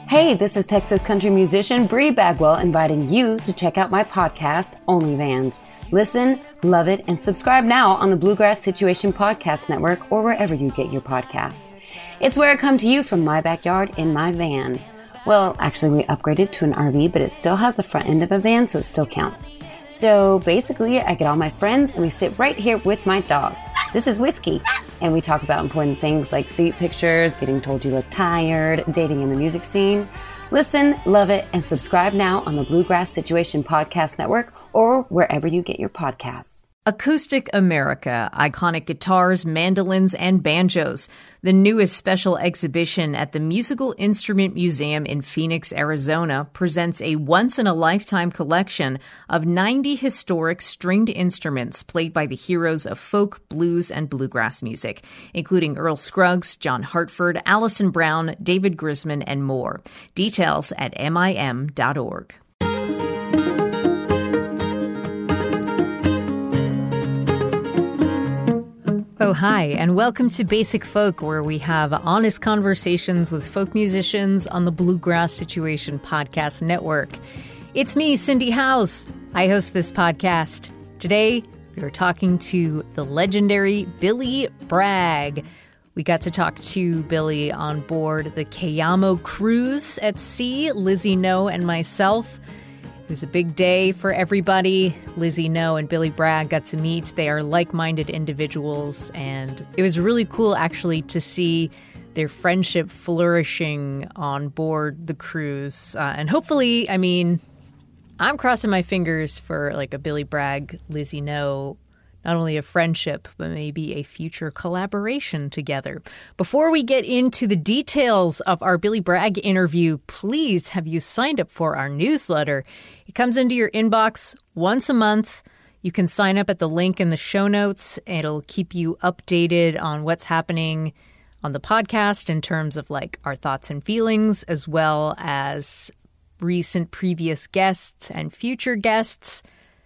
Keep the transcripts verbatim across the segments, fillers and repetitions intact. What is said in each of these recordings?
Hey, this is Texas country musician Bree Bagwell inviting you to check out my podcast, Only Vans. Listen, love it, and subscribe now on the Bluegrass Situation Podcast Network or wherever you get your podcasts. It's where I come to you from my backyard in my van. Well, actually, we upgraded to an R V, but it still has the front end of a van, so it still counts. So basically, I get all my friends and we sit right here with my dog. This is Whiskey, and we talk about important things like feet pictures, getting told you look tired, dating in the music scene. Listen, love it, and subscribe now on the Bluegrass Situation Podcast Network or wherever you get your podcasts. Acoustic America, iconic guitars, mandolins, and banjos. The newest special exhibition at the Musical Instrument Museum in Phoenix, Arizona, presents a once-in-a-lifetime collection of ninety historic stringed instruments played by the heroes of folk, blues, and bluegrass music, including Earl Scruggs, John Hartford, Alison Brown, David Grisman, and more. Details at M I M dot org. Oh, hi, and welcome to Basic Folk, where we have honest conversations with folk musicians on the Bluegrass Situation Podcast Network. It's me, Cindy Howes. I host this podcast. Today, we are talking to the legendary Billy Bragg. We got to talk to Billy on board the Cayamo cruise at sea, Lizzie No and myself. It was a big day for everybody. Lizzie No and Billy Bragg got to meet. They are like-minded individuals, and it was really cool, actually, to see their friendship flourishing on board the cruise. Uh, and hopefully, I mean, I'm crossing my fingers for like a Billy Bragg, Lizzie No, not only a friendship, but maybe a future collaboration together. Before we get into the details of our Billy Bragg interview, please have you signed up for our newsletter. It comes into your inbox once a month. You can sign up at the link in the show notes. It'll keep you updated on what's happening on the podcast in terms of like our thoughts and feelings, as well as recent previous guests and future guests.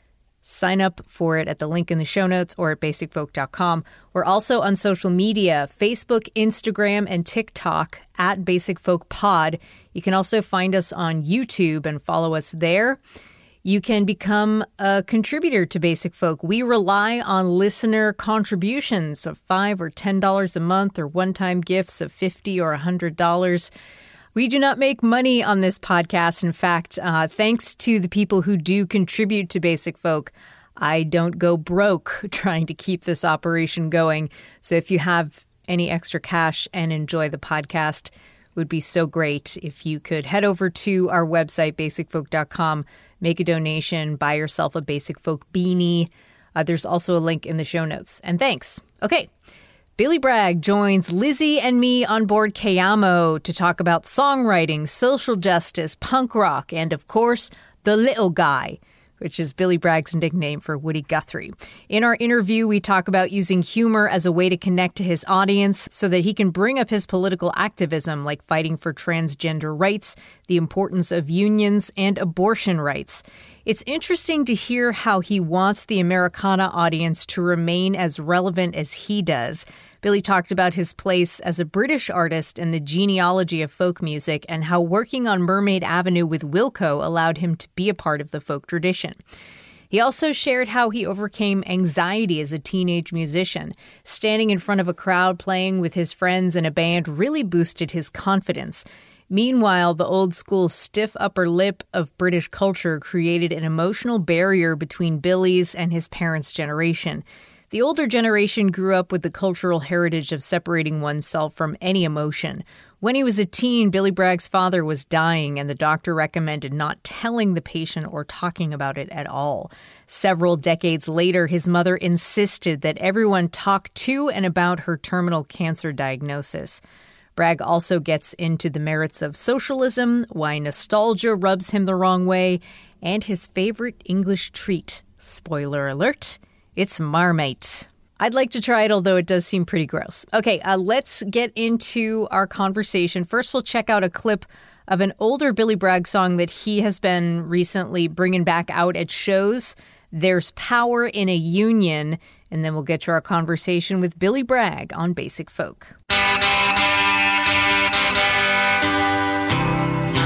Sign up for it at the link in the show notes or at basic folk dot com. We're also on social media, Facebook, Instagram, and TikTok at Basic Folk Pod. You can also find us on YouTube and follow us there. You can become a contributor to Basic Folk. We rely on listener contributions of five dollars or ten dollars a month or one-time gifts of fifty dollars or one hundred dollars. We do not make money on this podcast. In fact, uh, thanks to the people who do contribute to Basic Folk, I don't go broke trying to keep this operation going. So if you have any extra cash and enjoy the podcast, it would be so great if you could head over to our website, basic folk dot com, make a donation, buy yourself a Basic Folk beanie. Uh, there's also a link in the show notes. And thanks. Okay. Billy Bragg joins Lizzie and me on board Cayamo to talk about songwriting, social justice, punk rock, and, of course, the little guy, which is Billy Bragg's nickname for Woody Guthrie. In our interview, we talk about using humor as a way to connect to his audience so that he can bring up his political activism, like fighting for transgender rights, the importance of unions, and abortion rights. It's interesting to hear how he wants the Americana audience to remain as relevant as he does. Billy talked about his place as a British artist in the genealogy of folk music and how working on Mermaid Avenue with Wilco allowed him to be a part of the folk tradition. He also shared how he overcame anxiety as a teenage musician. Standing in front of a crowd playing with his friends in a band really boosted his confidence. Meanwhile, the old-school stiff upper lip of British culture created an emotional barrier between Billy's and his parents' generation. The older generation grew up with the cultural heritage of separating oneself from any emotion. When he was a teen, Billy Bragg's father was dying, and the doctor recommended not telling the patient or talking about it at all. Several decades later, his mother insisted that everyone talk to and about her terminal cancer diagnosis. Bragg also gets into the merits of socialism, why nostalgia rubs him the wrong way, and his favorite English treat. Spoiler alert, it's Marmite. I'd like to try it, although it does seem pretty gross. Okay, uh, let's get into our conversation. First, we'll check out a clip of an older Billy Bragg song that he has been recently bringing back out at shows. There's Power in a Union. And then we'll get to our conversation with Billy Bragg on Basic Folk.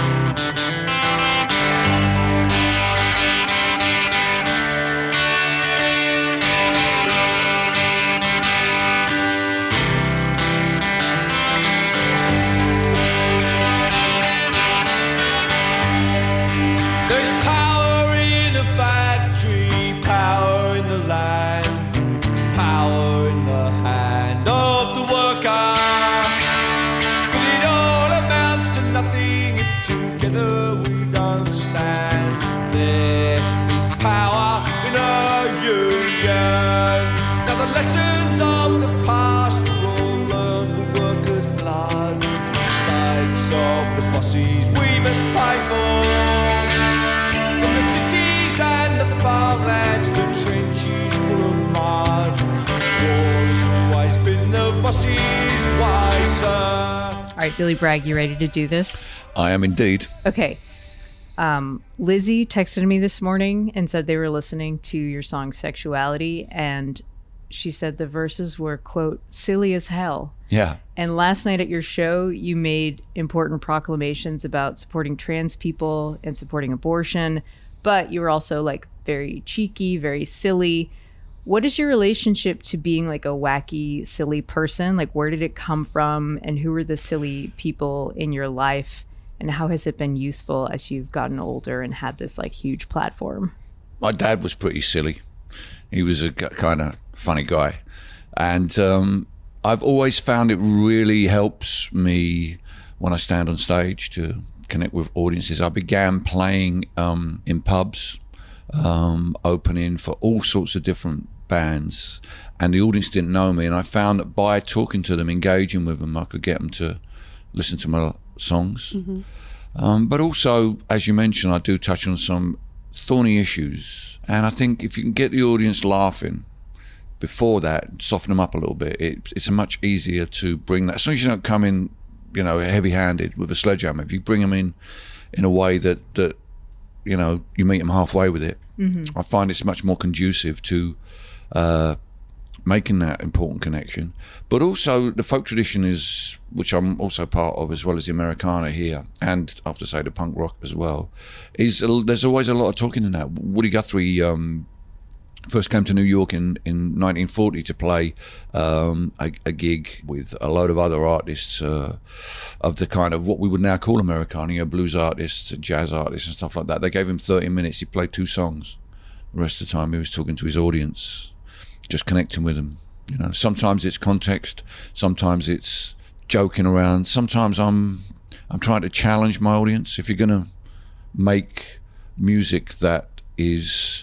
of the bosses we must pay for. From the cities and the farmlands to trenches full of mud, war has always been the bosses' way, sir. All right, Billy Bragg, you ready to do this? I am indeed. Okay. Um, Lizzie texted me this morning and said they were listening to your song Sexuality, and she said the verses were, quote, silly as hell. Yeah. And last night at your show, you made important proclamations about supporting trans people and supporting abortion, but you were also like very cheeky, very silly. What is your relationship to being like a wacky, silly person? Like, where did it come from, and who are the silly people in your life? And how has it been useful as you've gotten older and had this like huge platform? My dad was pretty silly. He was a kind of funny guy. And um, I've always found it really helps me when I stand on stage to connect with audiences. I began playing um, in pubs, um, opening for all sorts of different bands. And the audience didn't know me. And I found that by talking to them, engaging with them, I could get them to listen to my songs. Mm-hmm. Um, but also, as you mentioned, I do touch on some thorny issues. And I think if you can get the audience laughing before that, soften them up a little bit, it, it's much easier to bring that. As long as you don't come in, you know, heavy-handed with a sledgehammer, if you bring them in in a way that, that you know, you meet them halfway with it, mm-hmm. I find it's much more conducive to uh, making that important connection. But also the folk tradition is, which I'm also part of, as well as the Americana here, and I have to say the punk rock as well, is a, there's always a lot of talking in that. Woody Guthrie um, first came to New York in, in nineteen forty to play um, a, a gig with a load of other artists uh, of the kind of what we would now call Americana, you know, blues artists, jazz artists and stuff like that. They gave him thirty minutes, he played two songs. The rest of the time he was talking to his audience, just connecting with them. You know, sometimes it's context, sometimes it's joking around, sometimes I'm I'm trying to challenge my audience. If you're going to make music that is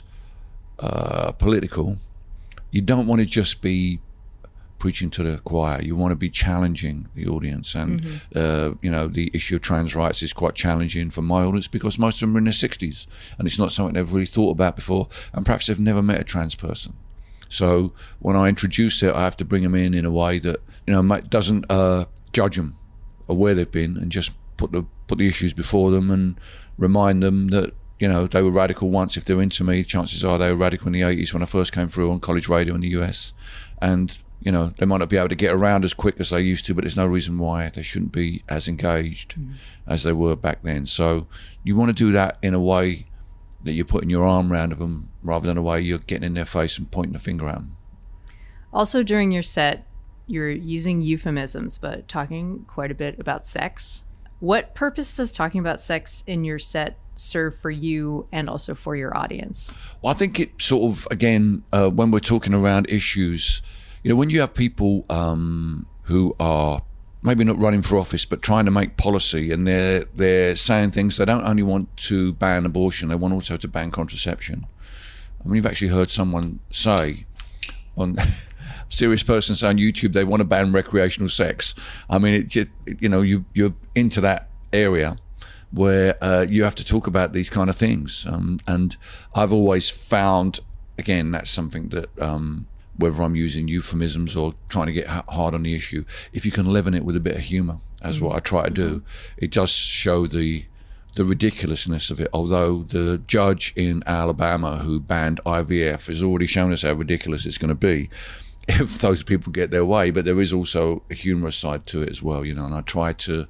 uh, political, you don't want to just be preaching to the choir. You want to be challenging the audience. And, mm-hmm. uh, you know, the issue of trans rights is quite challenging for my audience because most of them are in their sixties and it's not something they've really thought about before, and perhaps they've never met a trans person. So when I introduce it, I have to bring them in in a way that, you know, doesn't uh, judge them or where they've been, and just put the put the issues before them and remind them that, you know, they were radical once. If they're into me, chances are they were radical in the eighties when I first came through on college radio in the U S. And, you know, they might not be able to get around as quick as they used to, but there's no reason why they shouldn't be as engaged mm. as they were back then. So you want to do that in a way that you're putting your arm around them rather than a way you're getting in their face and pointing a finger at them. Also, during your set, you're using euphemisms, but talking quite a bit about sex. What purpose does talking about sex in your set serve for you and also for your audience? Well, I think it sort of, again, uh, when we're talking around issues, you know, when you have people um, who are maybe not running for office, but trying to make policy, and they're they're saying things, they don't only want to ban abortion, they want also to ban contraception. I mean, you've actually heard someone say on a serious person say on YouTube they want to ban recreational sex. I mean, it just, you know, you you're into that area where uh, you have to talk about these kind of things, um, and I've always found, again, that's something that. Um, whether I'm using euphemisms or trying to get hard on the issue, if you can leaven it with a bit of humour, as mm-hmm. what I try to do, it does show the the ridiculousness of it. Although the judge in Alabama who banned I V F has already shown us how ridiculous it's going to be if those people get their way. But there is also a humorous side to it as well, you know, and I try to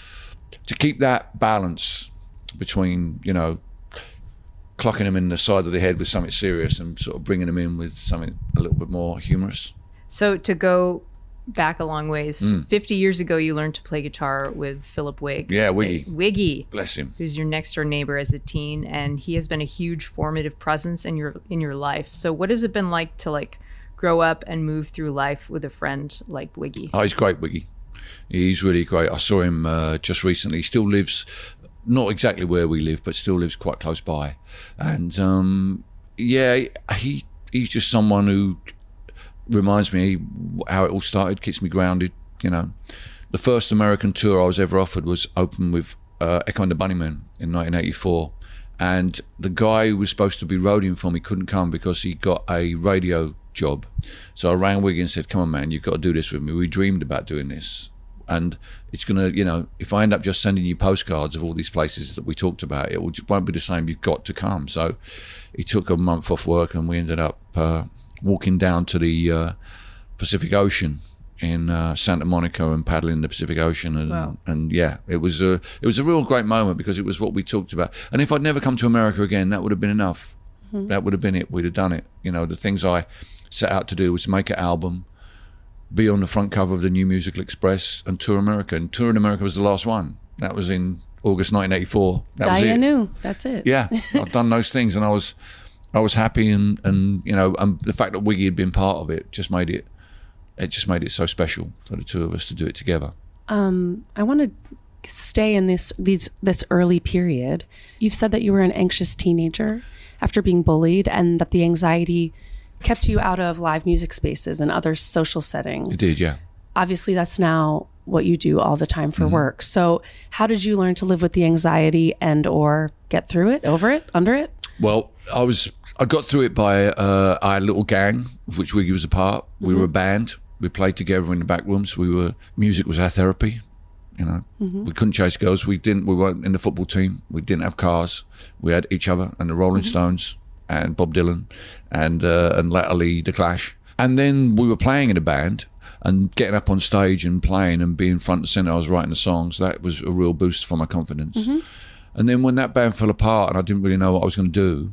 to keep that balance between, you know, clocking them in the side of the head with something serious and sort of bringing them in with something a little bit more humorous. So to go back a long ways, mm. fifty years ago you learned to play guitar with Philip Wigg. Yeah, Wiggy. Wiggy. Bless him. Who's your next door neighbor as a teen, and he has been a huge formative presence in your in your life. So what has it been like to like grow up and move through life with a friend like Wiggy? Oh, he's great, Wiggy. He's really great. I saw him uh, just recently. He still lives not exactly where we live, but still lives quite close by. And um, yeah, he he's just someone who reminds me how it all started, keeps me grounded, you know, the first American tour I was ever offered was open with uh, Echo and the Bunnymen in nineteen eighty-four. And the guy who was supposed to be roadieing for me couldn't come because he got a radio job. So I rang Wiggy and said, come on, man, you've got to do this with me. We dreamed about doing this. And it's going to, you know, if I end up just sending you postcards of all these places that we talked about, it won't be the same. You've got to come. So he took a month off work and we ended up uh, walking down to the uh, Pacific Ocean in uh, Santa Monica and paddling the Pacific Ocean. And, wow. and yeah, it was, a, it was a real great moment because it was what we talked about. And if I'd never come to America again, that would have been enough. Mm-hmm. That would have been it. We'd have done it. You know, the things I set out to do was make an album, be on the front cover of the New Musical Express, and tour America. And Tour in America was the last one. That was in August nineteen eighty-four. That was it. Dianu, that's it. Yeah, I'd done those things, and I was, I was happy, and, and you know, and the fact that Wiggy had been part of it just made it, it just made it so special for the two of us to do it together. Um, I want to stay in this these this early period. You've said that you were an anxious teenager after being bullied, and that the anxiety kept you out of live music spaces and other social settings. It did, yeah. Obviously, that's now what you do all the time for mm-hmm. work. So how did you learn to live with the anxiety and or get through it, over it, under it? Well, I was I got through it by uh, I had a little gang of which Wiggy was a part. We mm-hmm. were a band. We played together in the back rooms. We were music was our therapy. You know, mm-hmm. we couldn't chase girls. We didn't. We weren't in the football team. We didn't have cars. We had each other and the Rolling mm-hmm. Stones and Bob Dylan and uh, and latterly The Clash. And then we were playing in a band and getting up on stage and playing and being front and centre. I was writing the songs. That was a real boost for my confidence. Mm-hmm. And then when that band fell apart and I didn't really know what I was going to do,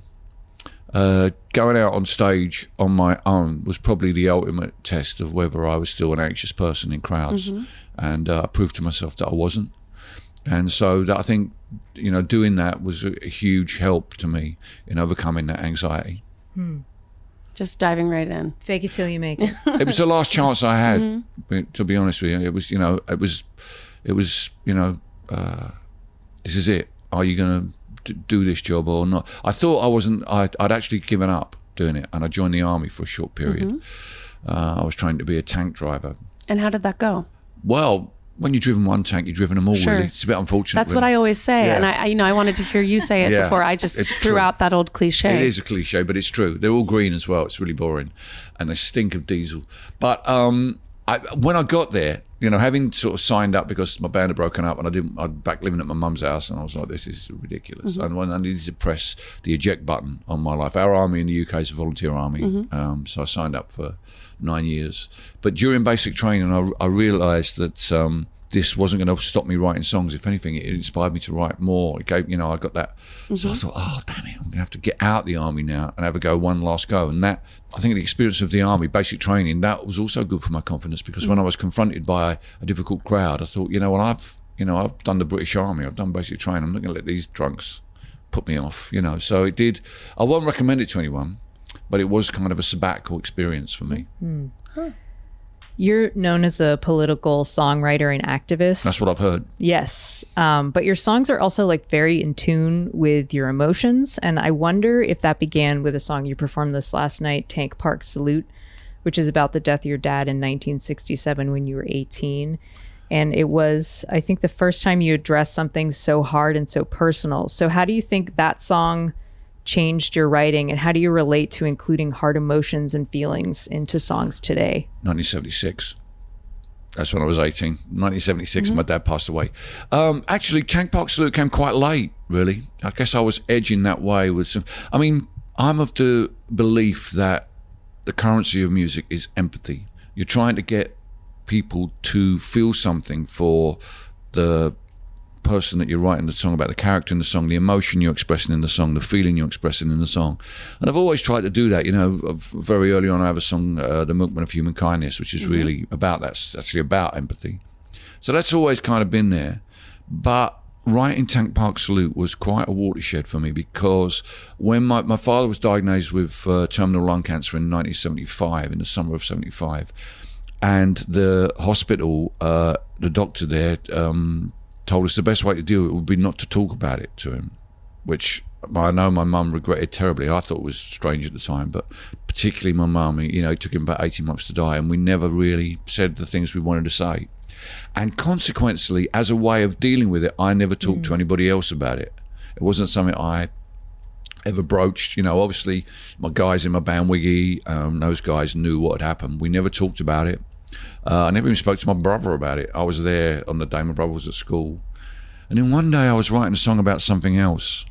uh, going out on stage on my own was probably the ultimate test of whether I was still an anxious person in crowds. Mm-hmm. And uh, I proved to myself that I wasn't. And so that I think, you know, doing that was a, a huge help to me in overcoming that anxiety. Hmm. Just diving right in. Fake it till you make it. It was the last chance I had, mm-hmm. to be honest with you. It was, you know, it was, it was, you know, uh, this is it. Are you going to do this job or not? I thought I wasn't, I'd, I'd actually given up doing it, and I joined the army for a short period. Mm-hmm. Uh, I was trying to be a tank driver. And how did that go? Well, when you've driven one tank, you've driven them all, sure. really. It's a bit unfortunate. That's really. what I always say. Yeah. And I, I, you know, I wanted to hear you say it yeah. before I just it's threw true. out that old cliche. It is a cliche, but it's true. They're all green as well. It's really boring. And they stink of diesel. But um, I, when I got there, you know, having sort of signed up because my band had broken up and I didn't, I'd back living at my mum's house, and I was like, this is ridiculous. Mm-hmm. And when I needed to press the eject button on my life, our army in the U K is a volunteer army. Mm-hmm. Um, so I signed up for nine years. But during basic training, I, I realised that um, this wasn't going to stop me writing songs. If anything, it inspired me to write more. It gave, you know, I got that. Mm-hmm. So I thought, oh, damn it, I'm going to have to get out the army now and have a go, one last go. And that, I think the experience of the army, basic training, that was also good for my confidence, because mm-hmm. when I was confronted by a, a difficult crowd, I thought, you know, well, I've, you know, I've done the British Army, I've done basic training, I'm not going to let these drunks put me off, you know. So it did, I won't recommend it to anyone, but it was kind of a sabbatical experience for me. Mm. Huh. You're known as a political songwriter and activist. That's what I've heard. Yes. Um, but your songs are also like very in tune with your emotions. And I wonder if that began with a song you performed this last night, Tank Park Salute, which is about the death of your dad in nineteen sixty-seven when you were eighteen. And it was, I think, the first time you addressed something so hard and so personal. So how do you think that song changed your writing, and how do you relate to including hard emotions and feelings into songs today? nineteen seventy-six. That's when I was eighteen. nineteen seventy-six, Mm-hmm. my dad passed away. Um, actually, Tank Park Salute came quite late, really. I guess I was edging that way with some... I mean, I'm of the belief that the currency of music is empathy. You're trying to get people to feel something for the person that you're writing the song about, the character in the song, the emotion you're expressing in the song, the feeling you're expressing in the song. And I've always tried to do that. You know, very early on I have a song, uh, The Milkman of Human Kindness, which is mm-hmm. really about, that's actually about empathy. So that's always kind of been there. But writing Tank Park Salute was quite a watershed for me, because when my, my father was diagnosed with uh, terminal lung cancer in nineteen seventy-five, in the summer of seventy-five, and the hospital, uh, the doctor there, um, told us the best way to deal with it would be not to talk about it to him, which I know my mum regretted terribly. I thought it was strange at the time, but particularly my mum, you know, it took him about eighteen months to die, and we never really said the things we wanted to say. And consequently, as a way of dealing with it, I never talked mm. to anybody else about it. It wasn't something I ever broached. You know, obviously my guys in my band, Wiggy, um, those guys knew what had happened. We never talked about it. Uh, I never even spoke to my brother about it. I was there on the day my brother was at school. And then one day I was writing a song about something else.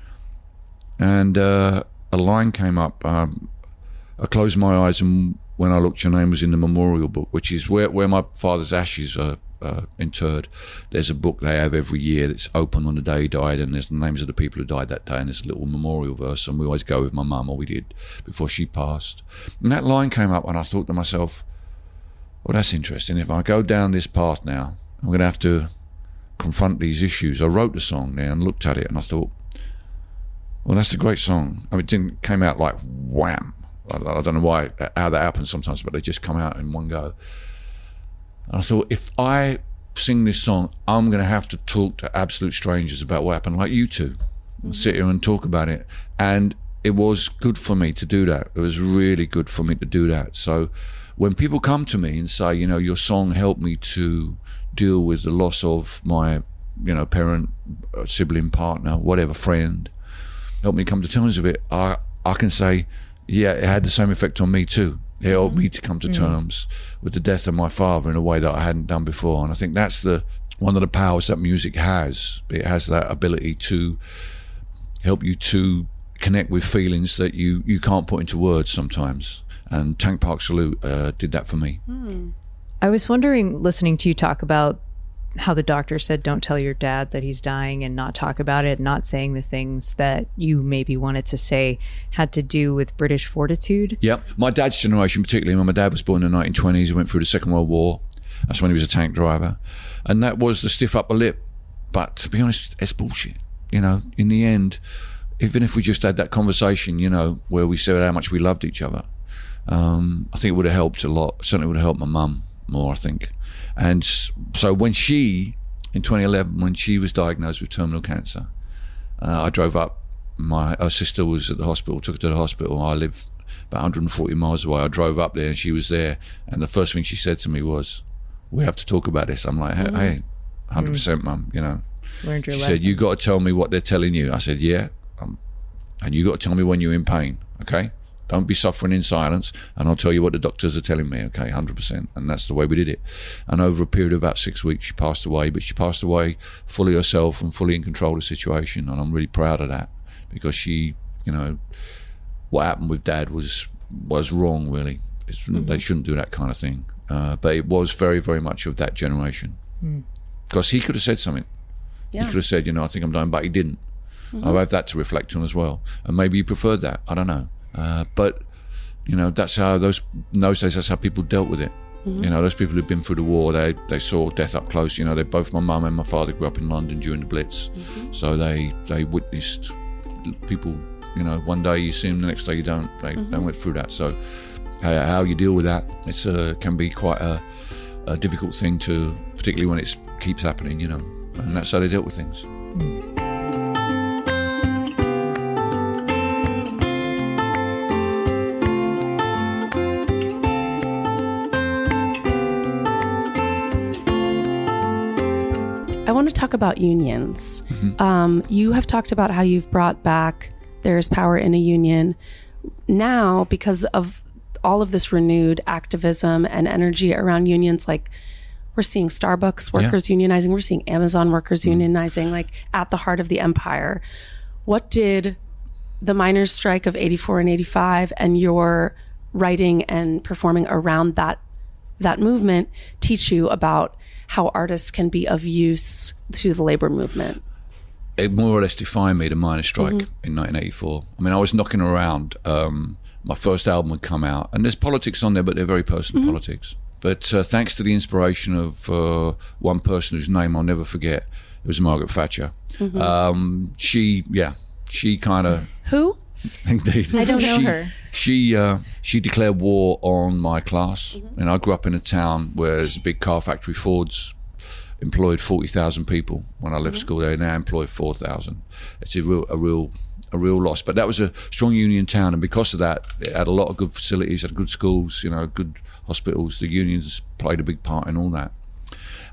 And uh, a line came up. Um, I closed my eyes, and when I looked, your name was in the memorial book, which is where, where my father's ashes are uh, interred. There's a book they have every year that's open on the day he died, and there's the names of the people who died that day, and there's a little memorial verse, and we always go with my mum, or we did before she passed. And that line came up, and I thought to myself, well, that's interesting. If I go down this path now, I'm going to have to confront these issues. I wrote the song there and looked at it, and I thought, well, that's a great song. I mean, it didn't came out like wham. I, I don't know why, how that happens sometimes, but they just come out in one go. And I thought, if I sing this song, I'm going to have to talk to absolute strangers about what happened, like you two, mm-hmm. sit here and talk about it. And it was good for me to do that. It was really good for me to do that. So when people come to me and say, you know, your song helped me to deal with the loss of my, you know, parent, sibling, partner, whatever, friend, helped me come to terms with it, I, I can say, yeah, it had the same effect on me too. It helped me to come to mm-hmm. terms with the death of my father in a way that I hadn't done before. And I think that's the one of the powers that music has. It has that ability to help you to connect with feelings that you, you can't put into words sometimes. And Tank Park Salute uh, did that for me. Mm. I was wondering, listening to you talk about how the doctor said don't tell your dad that he's dying and not talk about it, not saying the things that you maybe wanted to say, had to do with British fortitude. Yep. My dad's generation particularly, when my dad was born in the nineteen twenties, he went through the Second World War. That's when he was a tank driver. And that was the stiff upper lip. But to be honest, it's bullshit. You know, in the end, even if we just had that conversation, you know, where we said how much we loved each other, um, I think it would have helped a lot. Certainly would have helped my mum more, I think. And so when she, in twenty eleven, when she was diagnosed with terminal cancer, uh, I drove up. My her sister was at the hospital, took her to the hospital. I live about one hundred forty miles away. I drove up there and she was there. And the first thing she said to me was, we have to talk about this. I'm like, hey, mm. hey one hundred percent, mm. mum, you know. Learned your she lesson. said, you got to tell me what they're telling you. I said, yeah. Um, and you got to tell me when you're in pain, okay? Don't be suffering in silence, and I'll tell you what the doctors are telling me, okay, one hundred percent. And that's the way we did it. And over a period of about six weeks, she passed away, but she passed away fully herself and fully in control of the situation, and I'm really proud of that, because she, you know, what happened with Dad was was wrong, really. It's, mm-hmm. They shouldn't do that kind of thing. Uh, but it was very, very much of that generation. Because mm. he could have said something. Yeah. He could have said, you know, I think I'm dying, but he didn't. Mm-hmm. I have that to reflect on as well. And maybe he preferred that, I don't know. Uh, but you know, that's how those in those days, that's how people dealt with it. Mm-hmm. You know, those people who'd been through the war, they they saw death up close. You know, they both my mum and my father grew up in London during the Blitz, mm-hmm. so they they witnessed people. You know, one day you see them, the next day you don't. They mm-hmm. they went through that. So how, how you deal with that, it's uh, can be quite a, a difficult thing to, particularly when it keeps happening. You know, and that's how they dealt with things. Mm. I want to talk about unions. Mm-hmm. Um, you have talked about how you've brought back There's Power in a Union. Now, because of all of this renewed activism and energy around unions, like we're seeing Starbucks workers yeah. unionizing, we're seeing Amazon workers mm. unionizing, like at the heart of the empire. What did the miners' strike of eighty-four and eighty-five and your writing and performing around that that movement teach you about how artists can be of use to the labor movement? It more or less defined me, the miners' strike mm-hmm. in nineteen eighty-four. I mean, I was knocking around. Um, my first album would come out, and there's politics on there, but they're very personal mm-hmm. politics. But uh, thanks to the inspiration of uh, one person whose name I'll never forget, it was Margaret Thatcher. Mm-hmm. Um, she, yeah, she kind of... Who? Indeed. I don't know she, her. She uh, she declared war on my class, mm-hmm. and I grew up in a town where there's a big car factory. Ford's employed forty thousand people when I left mm-hmm. school. They now employ four thousand. It's a real a real a real loss. But that was a strong union town, and because of that, it had a lot of good facilities, had good schools, you know, good hospitals. The unions played a big part in all that.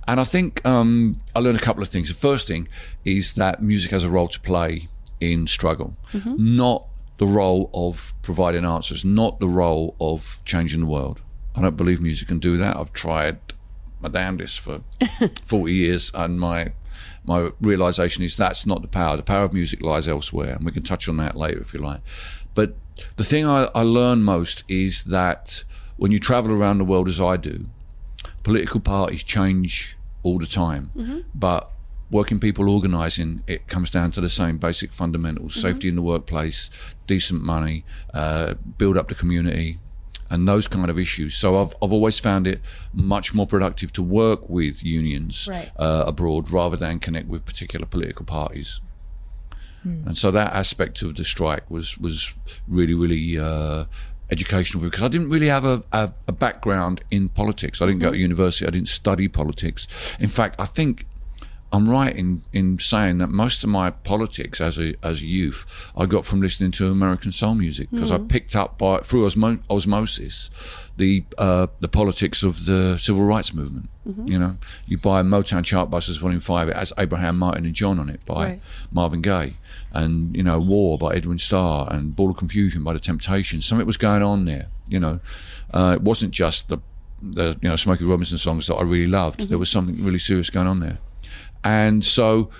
And I think um, I learned a couple of things. The first thing is that music has a role to play in struggle, mm-hmm. not the role of providing answers, not the role of changing the world. I don't believe music can do that. I've tried my damnedest for forty years, and my my realisation is that's not the power. The power of music lies elsewhere, and we can touch on that later if you like. But the thing I, I learn most is that when you travel around the world as I do, political parties change all the time, mm-hmm. but working people organising, it comes down to the same basic fundamentals: mm-hmm. safety in the workplace, decent money, uh, build up the community, and those kind of issues. So I've I've always found it much more productive to work with unions right. uh, abroad rather than connect with particular political parties. Mm. And so that aspect of the strike was was really really uh, educational because I didn't really have a, a, a background in politics. I didn't mm-hmm. go to university. I didn't study politics. In fact, I think I'm right in, in saying that most of my politics as a as a youth I got from listening to American soul music because mm. I picked up by through osmo- osmosis the uh, the politics of the civil rights movement. Mm-hmm. You know, you buy Motown Chartbusters Volume Five, it has Abraham, Martin, and John on it by right. Marvin Gaye, and you know, War by Edwin Starr, and Ball of Confusion by The Temptations. Something was going on there. You know, uh, it wasn't just the the you know Smokey Robinson songs that I really loved. Mm-hmm. There was something really serious going on there. And so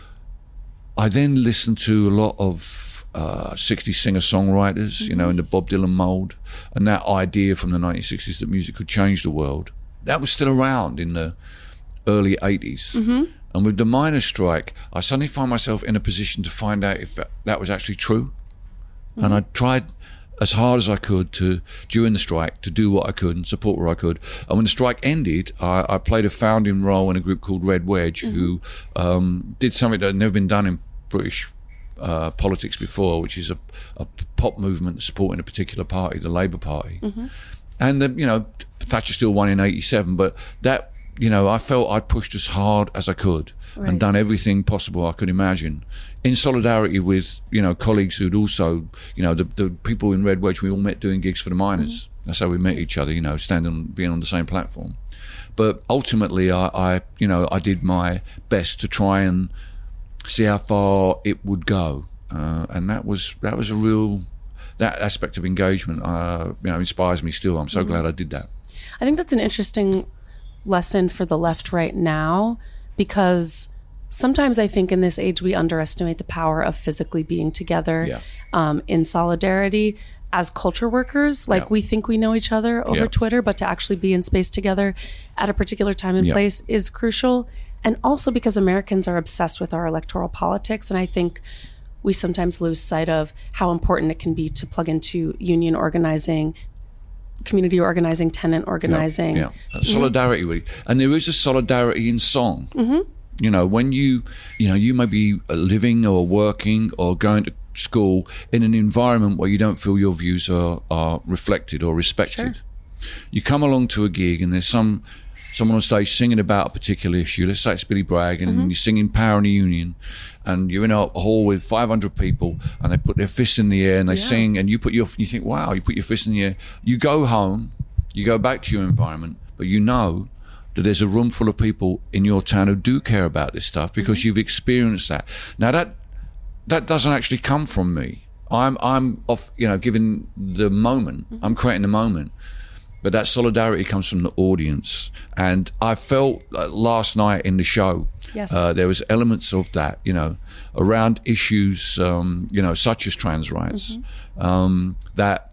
I then listened to a lot of uh, sixties singer-songwriters, mm-hmm. you know, in the Bob Dylan mould, and that idea from the nineteen sixties that music could change the world. That was still around in the early eighties. Mm-hmm. And with the miners' strike, I suddenly found myself in a position to find out if that, that was actually true. Mm-hmm. And I tried as hard as I could to, during the strike, to do what I could and support where I could. And when the strike ended, I, I played a founding role in a group called Red Wedge, mm-hmm. who um, did something that had never been done in British uh, politics before, which is a, a pop movement supporting a particular party, the Labour Party. Mm-hmm. And, the, you know, Thatcher still won in eighty-seven, but that, you know, I felt I'd pushed as hard as I could right. and done everything possible I could imagine in solidarity with, you know, colleagues who'd also, you know, the, the people in Red Wedge, we all met doing gigs for the miners. Mm-hmm. That's how we met each other, you know, standing, being on the same platform. But ultimately, I, I, you know, I did my best to try and see how far it would go. Uh, and that was, that was a real, that aspect of engagement, uh, you know, inspires me still. I'm so mm-hmm. glad I did that. I think that's an interesting lesson for the left right now, because sometimes I think in this age we underestimate the power of physically being together yeah. um, in solidarity as culture workers. Like yeah. we think we know each other over yeah. Twitter, but to actually be in space together at a particular time and yeah. place is crucial. And also because Americans are obsessed with our electoral politics. And I think we sometimes lose sight of how important it can be to plug into union organizing, community organizing, tenant organizing. Yeah, yeah. Solidarity, really. And there is a solidarity in song. Mm-hmm. You know, when you, you know, you may be living or working or going to school in an environment where you don't feel your views are, are reflected or respected. Sure. You come along to a gig and there's some someone on stage singing about a particular issue. Let's say it's Billy Bragg, and mm-hmm. you're singing Power in the Union, and you're in a hall with five hundred people, and they put their fists in the air and they yeah. sing, and you put your, you think, wow, you put your fist in the air. You go home, you go back to your environment, but you know that there's a room full of people in your town who do care about this stuff because mm-hmm. you've experienced that. Now that that doesn't actually come from me. I'm I'm off, you know, giving the moment. Mm-hmm. I'm creating the moment. But that solidarity comes from the audience. And I felt uh, last night in the show, yes. uh, there was elements of that, you know, around issues, um, you know, such as trans rights, mm-hmm. um, that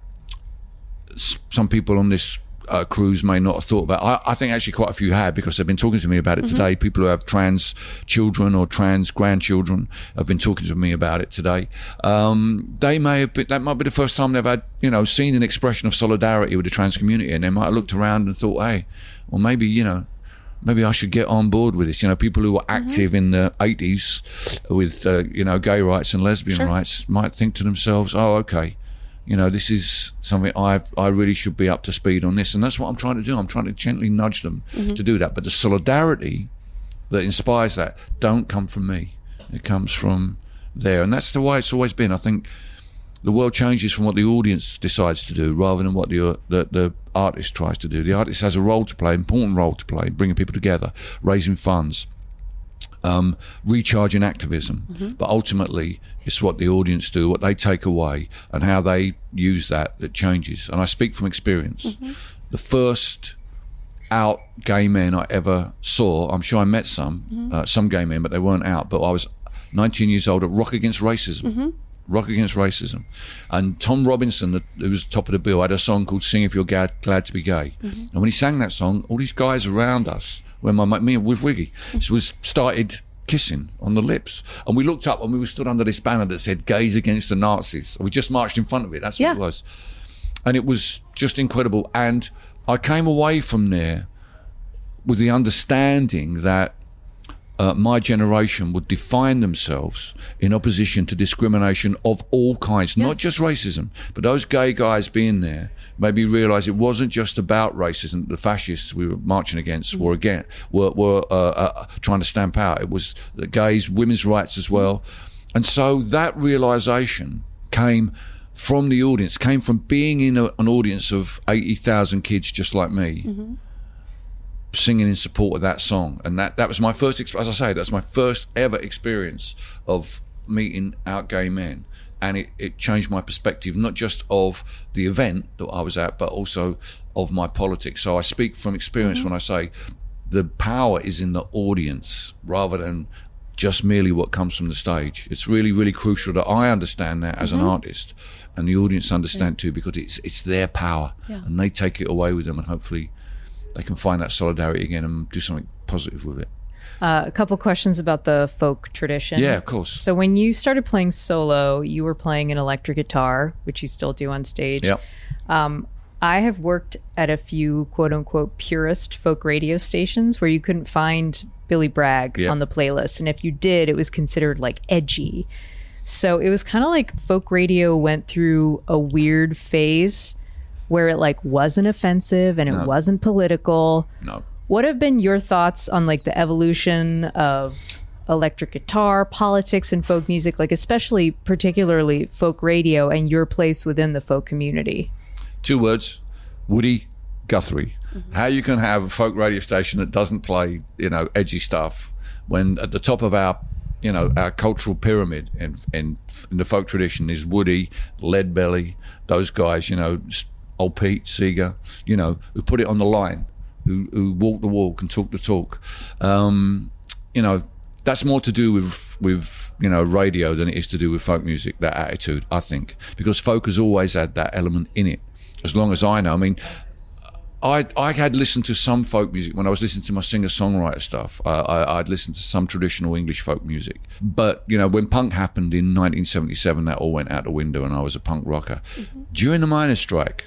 s- some people on this uh, cruise may not have thought about. I, I think actually quite a few had, because they've been talking to me about it mm-hmm. today. People who have trans children or trans grandchildren have been talking to me about it today. Um, they may have been, that might be the first time they've had, you know, seen an expression of solidarity with the trans community, and they might have looked around and thought, hey, well, maybe, you know, maybe I should get on board with this. You know, people who were active mm-hmm. in the eighties with, uh, you know, gay rights and lesbian sure. rights might think to themselves, oh, okay, you know, this is something I I really should be up to speed on this. And that's what I'm trying to do. I'm trying to gently nudge them mm-hmm. to do that. But the solidarity that inspires that don't come from me. It comes from there. And that's the way it's always been. I think the world changes from what the audience decides to do rather than what the, uh, the the artist tries to do. The artist has a role to play, important role to play, bringing people together, raising funds, um, recharging activism. Mm-hmm. But ultimately, it's what the audience do, what they take away, and how they use that that changes. And I speak from experience. Mm-hmm. The first out gay men I ever saw, I'm sure I met some, mm-hmm. uh, some gay men, but they weren't out. But I was nineteen years old at Rock Against Racism. Mm-hmm. Rock Against Racism. And Tom Robinson, the, who was top of the bill, had a song called Sing If You're Glad, Glad to Be Gay. Mm-hmm. And when he sang that song, all these guys around us, when my me with Wiggy, mm-hmm. was started kissing on the lips. And we looked up and we were stood under this banner that said Gays Against the Nazis. We just marched in front of it. That's what yeah. it was. And it was just incredible. And I came away from there with the understanding that Uh, my generation would define themselves in opposition to discrimination of all kinds, yes. not just racism, but those gay guys being there made me realise it wasn't just about racism that the fascists we were marching against mm-hmm. were again were, were uh, uh, trying to stamp out. It was the gays, women's rights as well. And so that realisation came from the audience, came from being in a, an audience of eighty thousand kids just like me. Mm-hmm. Singing in support of that song, and that that was my first, as I say, that's my first ever experience of meeting out gay men, and it, it changed my perspective, not just of the event that I was at, but also of my politics. So I speak from experience mm-hmm. when I say the power is in the audience rather than just merely what comes from the stage. It's really, really crucial that I understand that as mm-hmm. an artist, and the audience understand yeah. too, because it's it's their power, yeah. and they take it away with them, and hopefully they can find that solidarity again and do something positive with it. Uh, a couple questions about the folk tradition. Yeah, of course. So when you started playing solo, you were playing an electric guitar, which you still do on stage. Yep. Um, I have worked at a few quote-unquote purist folk radio stations where you couldn't find Billy Bragg yep. on the playlist. And if you did, it was considered like edgy. So it was kind of like folk radio went through a weird phase where it like wasn't offensive and it no. wasn't political. No. What have been your thoughts on like the evolution of electric guitar, politics, and folk music, like especially particularly folk radio and your place within the folk community? Two words: Woody Guthrie. Mm-hmm. How you can have a folk radio station that doesn't play, you know, edgy stuff when at the top of our, you know, our cultural pyramid in, in, in the folk tradition is Woody, Leadbelly, those guys, you know, old Pete Seeger, you know, who put it on the line, who, who walk the walk and talk the talk. Um, you know, that's more to do with, with, you know, radio than it is to do with folk music, that attitude, I think. Because folk has always had that element in it, as long as I know. I mean, I I had listened to some folk music when I was listening to my singer-songwriter stuff. I, I, I'd listened to some traditional English folk music. But, you know, when punk happened in nineteen seventy-seven, that all went out the window and I was a punk rocker. Mm-hmm. During the miners' strike,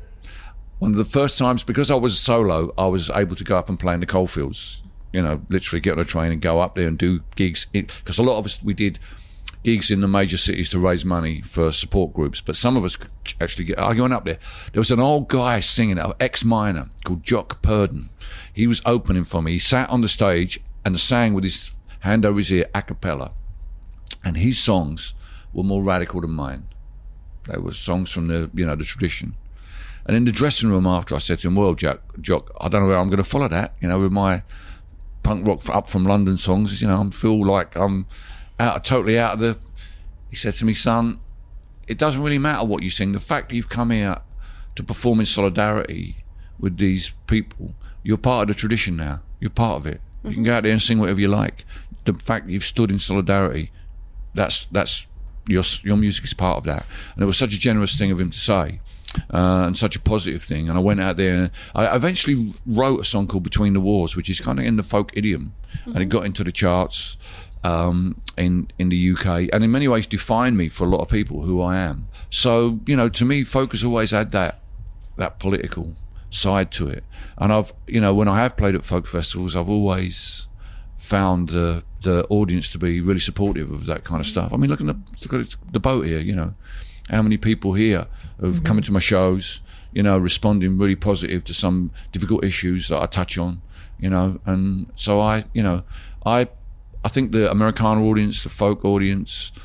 one of the first times, because I was solo, I was able to go up and play in the coalfields, you know, literally get on a train and go up there and do gigs. Because a lot of us, we did gigs in the major cities to raise money for support groups, but some of us actually get, I went up there. There was an old guy singing, an ex-miner called Jock Purden. He was opening for me. He sat on the stage and sang with his hand over his ear, a cappella. And his songs were more radical than mine. They were songs from the, you know, the tradition. And in the dressing room after, I said to him, well, Jack, Jock, I don't know where I'm going to follow that, you know, with my punk rock up from London songs. You know, I feel like I'm out, totally out of the... He said to me, son, it doesn't really matter what you sing. The fact that you've come here to perform in solidarity with these people, you're part of the tradition now. You're part of it. Mm-hmm. You can go out there and sing whatever you like. The fact that you've stood in solidarity, that's that's your your music is part of that. And it was such a generous thing of him to say, uh, and such a positive thing. And I went out there and I eventually wrote a song called Between the Wars, which is kind of in the folk idiom, mm-hmm. and it got into the charts um, in in the U K, and in many ways defined me for a lot of people who I am. So, you know, to me, folk has always had that that political side to it. And I've, you know, when I have played at folk festivals, I've always found the the audience to be really supportive of that kind of stuff. I mean, look at the, look at the boat here, you know. How many people here have mm-hmm. come into my shows, you know, responding really positive to some difficult issues that I touch on, you know. And so I, you know, I I think the Americana audience, the folk audience,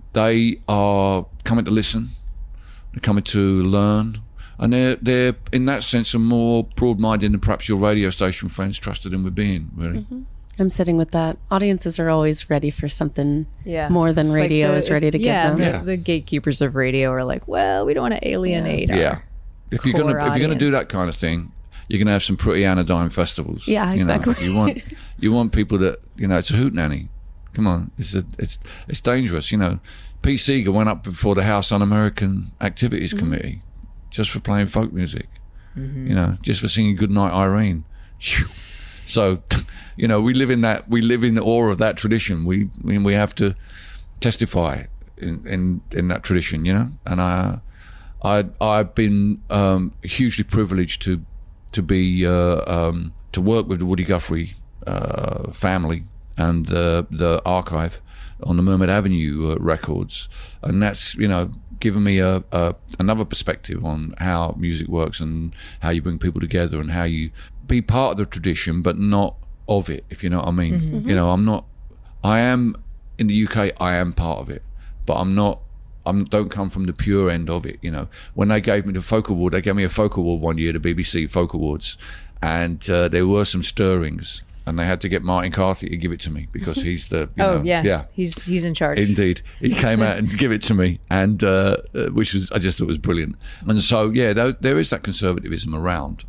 they are coming to listen, they're coming to learn, and they're, they're in that sense, are more broad-minded than perhaps your radio station friends trusted them with being, really. Mm-hmm. I'm sitting with that. Audiences are always ready for something Yeah. more than It's radio like the- is ready to yeah, give them. Yeah. The, the gatekeepers of radio are like, well, we don't want to alienate our Yeah. If you're gonna core if you're gonna do audience. that kind of thing, you're gonna have some pretty anodyne festivals. Yeah, You know, exactly. you want you want people that, you know, it's a hootenanny. Come on, it's a, it's it's dangerous. You know, Pete Seeger went up before the House Un-American Activities Mm-hmm. Committee just for playing folk music. Mm-hmm. You know, just for singing "Goodnight, Irene." Phew. So, you know, we live in that we live in the awe of that tradition. We we, we have to testify in, in in that tradition. You know, and I. I, I've been um, hugely privileged to to be uh, um, to work with the Woody Guthrie uh, family and uh, the archive on the Mermaid Avenue uh, records, and that's, you know, given me a, a another perspective on how music works and how you bring people together and how you be part of the tradition but not of it, if you know what I mean. Mm-hmm. You know, I'm not. I am in the U K. I am part of it, but I'm not. I don't come from the pure end of it, you know. When they gave me the Folk Award, they gave me a Folk Award one year, the B B C Folk Awards, and uh, there were some stirrings, and they had to get Martin Carthy to give it to me because he's the, you Oh know, yeah, yeah, He's he's in charge. indeed. He came out and give it to me, and uh, uh, which was I just thought was brilliant. And so yeah, there, there is that conservatism around,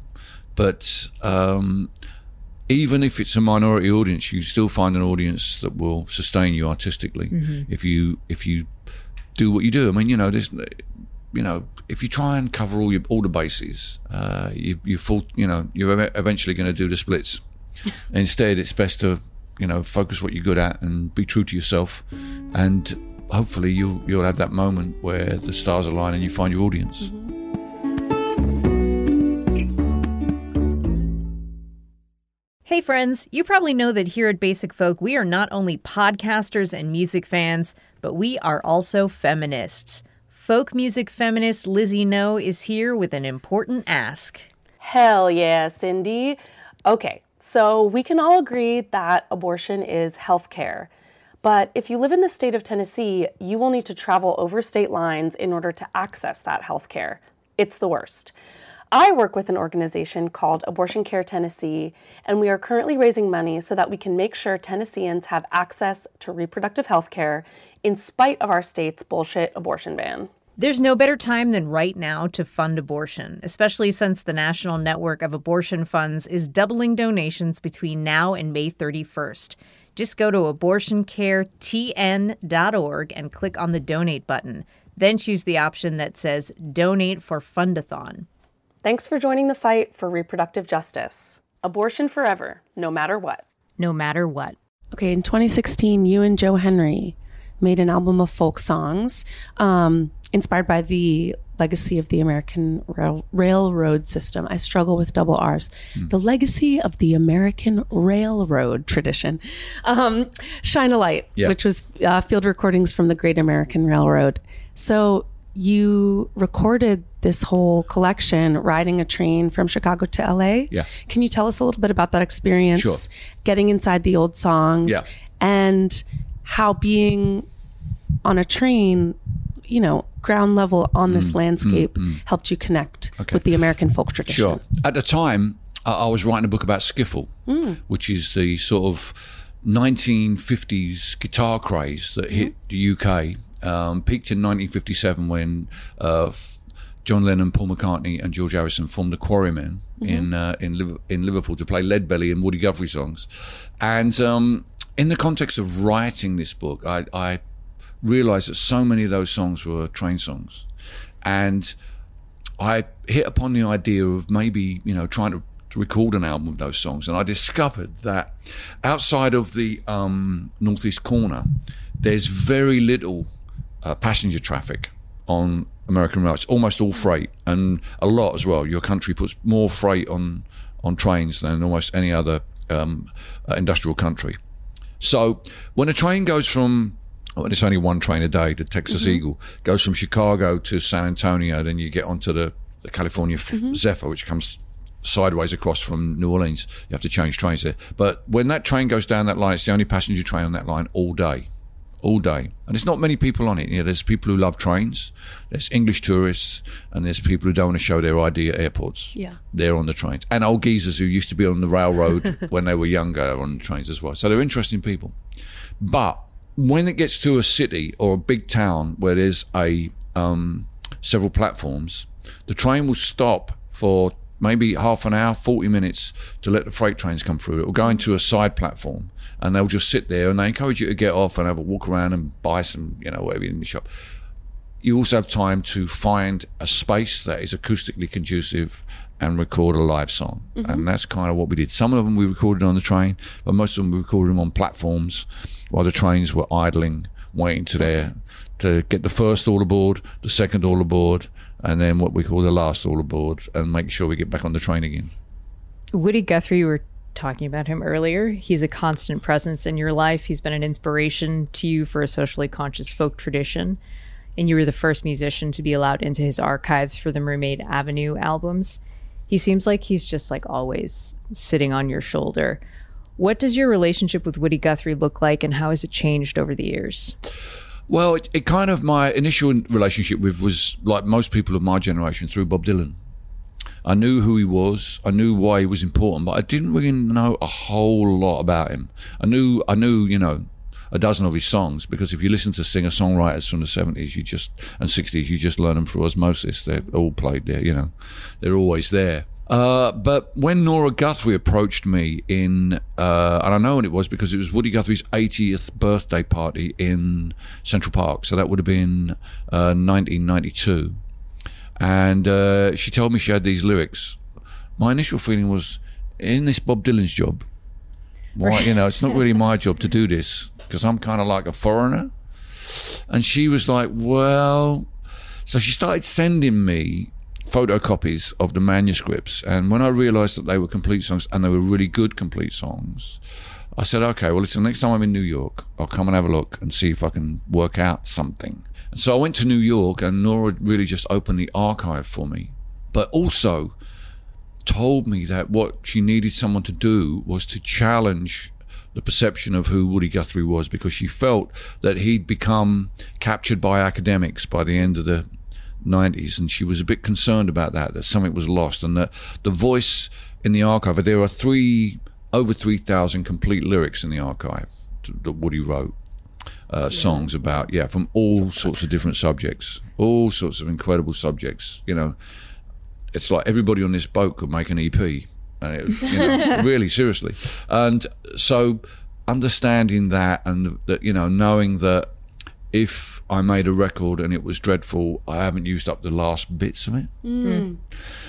but um, even if it's a minority audience, you still find an audience that will sustain you artistically Mm-hmm. if you if you. do what you do. I mean, you know, there's, you know, if you try and cover all your all the bases, uh, you you fall, you know, you're ev- eventually going to do the splits. Instead, it's best to, you know, focus what you're good at and be true to yourself, and hopefully you'll you'll have that moment where the stars align and you find your audience. Hey friends, you probably know that here at Basic Folk, we are not only podcasters and music fans, but we are also feminists. Folk music feminist Lizzie No is here with an important ask. Hell yeah, Cindy. Okay, so we can all agree that abortion is healthcare. But if you live in the state of Tennessee, you will need to travel over state lines in order to access that healthcare. It's the worst. I work with an organization called Abortion Care Tennessee, and we are currently raising money so that we can make sure Tennesseans have access to reproductive health care in spite of our state's bullshit abortion ban. There's no better time than right now to fund abortion, especially since the National Network of Abortion Funds is doubling donations between now and May thirty-first. Just go to abortion care t n dot org and click on the donate button. Then choose the option that says Donate for Fundathon. Thanks for joining the fight for reproductive justice. Abortion forever, no matter what. No matter what. Okay, in twenty sixteen, you and Joe Henry made an album of folk songs um, inspired by the legacy of the American rail- railroad system. I struggle with double R's. Mm. The legacy of the American railroad tradition. Um, Shine a Light, yeah. which was uh, field recordings from the Great American Railroad. So you recorded this whole collection riding a train from Chicago to L A. Yeah. Can you tell us a little bit about that experience? Sure. Getting inside the old songs Yeah. and how being on a train, you know, ground level on this landscape mm, mm. helped you connect Okay. with the American folk tradition. Sure. At the time, I, I was writing a book about skiffle, mm. which is the sort of nineteen fifties guitar craze that hit the U K. Um, peaked in nineteen fifty-seven when uh, John Lennon, Paul McCartney, and George Harrison formed the Quarrymen mm-hmm. in uh, in, Liv- in Liverpool to play Leadbelly and Woody Guthrie songs. And um, in the context of writing this book, I, I realised that so many of those songs were train songs, and I hit upon the idea of maybe, you know, trying to, to record an album of those songs. And I discovered that outside of the um, northeast corner, there's very little Uh, passenger traffic on American rail. It's almost all freight, and a lot as well. Your country puts more freight on on trains than almost any other um, uh, industrial country. So when a train goes from, oh, and it's only one train a day, the Texas mm-hmm. Eagle, goes from Chicago to San Antonio, then you get onto the, the California mm-hmm. Zephyr, which comes sideways across from New Orleans. You have to change trains there. But when that train goes down that line, it's the only passenger train on that line all day. all day. And there's not many people on it. You know, there's people who love trains, there's English tourists, and there's people who don't want to show their I D at airports. Yeah. They're on the trains. And old geezers who used to be on the railroad when they were younger are on the trains as well. So they're interesting people. But when it gets to a city or a big town where there's a um, several platforms, the train will stop for maybe half an hour, forty minutes to let the freight trains come through. It will go into a side platform and they'll just sit there and they encourage you to get off and have a walk around and buy some, you know, whatever in the shop. You also have time to find a space that is acoustically conducive and record a live song. Mm-hmm. And that's kind of what we did. Some of them we recorded on the train, but most of them we recorded them on platforms while the trains were idling, waiting to their, to get the first all aboard, the second all aboard, and then what we call the last all aboard, and make sure we get back on the train again. Woody Guthrie, you were talking about him earlier. He's a constant presence in your life. He's been an inspiration to you for a socially conscious folk tradition. And you were the first musician to be allowed into his archives for the Mermaid Avenue albums. He seems like he's just like always sitting on your shoulder. What does your relationship with Woody Guthrie look like, and how has it changed over the years? Well, it, it kind of, my initial relationship with was like most people of my generation, through Bob Dylan. I knew who he was. I knew why he was important, but I didn't really know a whole lot about him. I knew, I knew, you know, a dozen of his songs, because if you listen to singer-songwriters from the seventies, you just and sixties, you just learn them through osmosis. They're all played there, you know. They're always there. Uh, but when Nora Guthrie approached me in, uh, and I know when it was because it was Woody Guthrie's eightieth birthday party in Central Park, so that would have been uh, nineteen ninety-two. And uh, she told me she had these lyrics. My initial feeling was, in this Bob Dylan's job? Why, you know, it's not really my job to do this, because I'm kind of like a foreigner. And she was like, well, so she started sending me photocopies of the manuscripts, and when I realised that they were complete songs, and they were really good complete songs, I said, okay, well, listen, next time I'm in New York, I'll come and have a look and see if I can work out something. And so I went to New York, and Nora really just opened the archive for me, but also told me that what she needed someone to do was to challenge the perception of who Woody Guthrie was, because she felt that he'd become captured by academics by the end of the nineties, and she was a bit concerned about that, that something was lost, and that the voice in the archive, there are three over three thousand complete lyrics in the archive that Woody wrote, uh, yeah. songs about, yeah, from all sorts of different subjects, all sorts of incredible subjects. You know, it's like everybody on this boat could make an E P, and it, you know, really seriously. And so understanding that, and that, you know, knowing that if I made a record and it was dreadful, I haven't used up the last bits of it. Mm.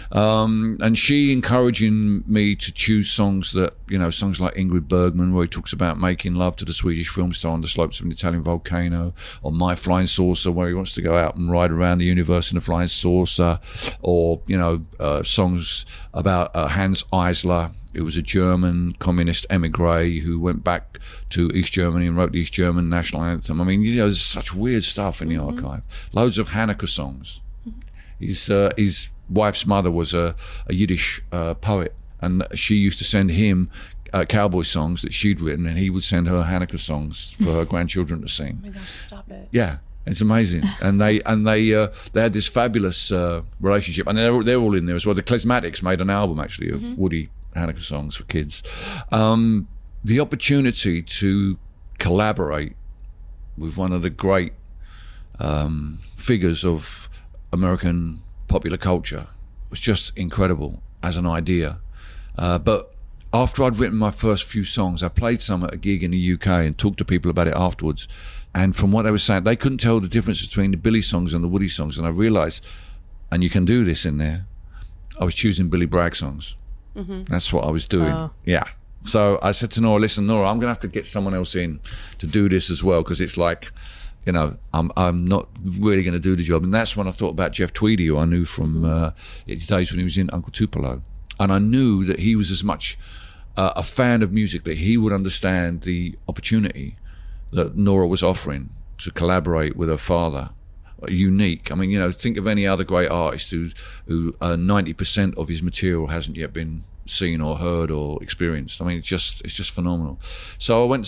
Um, and she encouraging me to choose songs that, you know, songs like Ingrid Bergman, where he talks about making love to the Swedish film star on the slopes of an Italian volcano, or My Flying Saucer, where he wants to go out and ride around the universe in a flying saucer, or, you know, uh, songs about uh, Hans Eisler, who was a German communist emigre who went back to East Germany and wrote the East German national anthem. I mean, you know, there's such weird stuff in the mm-hmm. archive. Loads of Hanukkah songs. Mm-hmm. His, uh, his wife's mother was a, a Yiddish uh, poet, and she used to send him uh, cowboy songs that she'd written, and he would send her Hanukkah songs for her grandchildren to sing. Oh my gosh, stop it. Yeah. It's amazing, and they and they uh, they had this fabulous uh, relationship, and they're they're all in there as well. The Klezmatics made an album actually of mm-hmm. Woody Hanukkah songs for kids. Um, the opportunity to collaborate with one of the great um, figures of American popular culture was just incredible as an idea. Uh, but after I'd written my first few songs, I played some at a gig in the U K and talked to people about it afterwards. And from what they were saying, they couldn't tell the difference between the Billy songs and the Woody songs. And I realised, and you can do this in there, I was choosing Billy Bragg songs. Mm-hmm. That's what I was doing. Oh. Yeah. So I said to Nora, listen, Nora, I'm going to have to get someone else in to do this as well, because it's like, you know, I'm I'm not really going to do the job. And that's when I thought about Jeff Tweedy, who I knew from uh, his days when he was in Uncle Tupelo. And I knew that he was as much uh, a fan of music, that he would understand the opportunity that Nora was offering to collaborate with her father. Unique. I mean, you know, think of any other great artist who, who uh, ninety percent of his material hasn't yet been seen or heard or experienced. I mean, it's just it's just phenomenal. So I went to see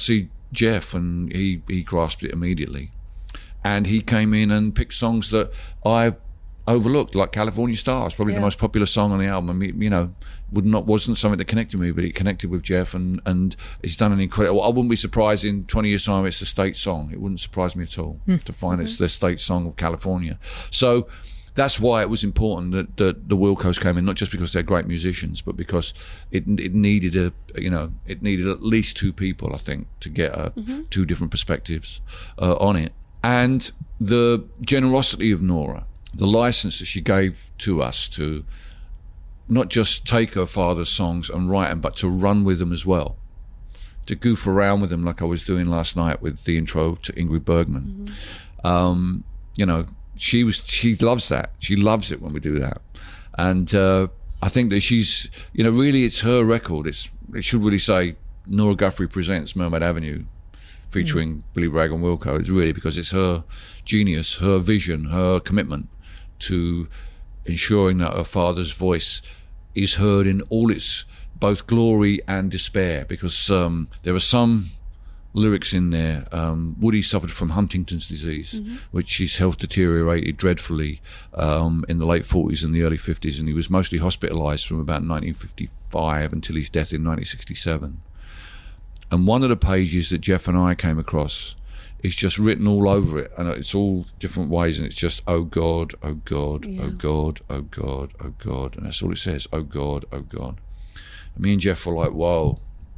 Jeff, and he, he grasped it immediately. And he came in and picked songs that I overlooked, like California Stars, probably Yeah. the most popular song on the album. I mean, you know, would not wasn't something that connected me, but it connected with Jeff, and, and he's done an incredible. I wouldn't be surprised in twenty years' time it's the state song. It wouldn't surprise me at all to find Mm-hmm. it's the state song of California. So that's why it was important that, that the Wilcos came in, not just because they're great musicians, but because it it needed a you know it needed at least two people, I think, to get a, Mm-hmm. two different perspectives uh, on it, and the generosity of Nora. The license that she gave to us to not just take her father's songs and write them, but to run with them as well, to goof around with them like I was doing last night with the intro to Ingrid Bergman. Mm-hmm. Um, you know, she was she loves that. She loves it when we do that, and uh, I think that she's you know really it's her record. It's it should really say Nora Guthrie presents Mermaid Avenue, featuring mm. Billy Bragg and Wilco. It's really because it's her genius, her vision, her commitment to ensuring that her father's voice is heard in all its both glory and despair, because um, there are some lyrics in there. Um, Woody suffered from Huntington's disease, mm-hmm. which his health deteriorated dreadfully um, in the late forties and the early fifties, and he was mostly hospitalized from about nineteen fifty-five until his death in nineteen sixty-seven. And one of the pages that Jeff and I came across is just written all over it, and it's all different ways, and it's just, oh God, oh God, Yeah. oh God, oh God, oh God, and that's all it says, oh God, oh God. And me and Jeff were like, whoa,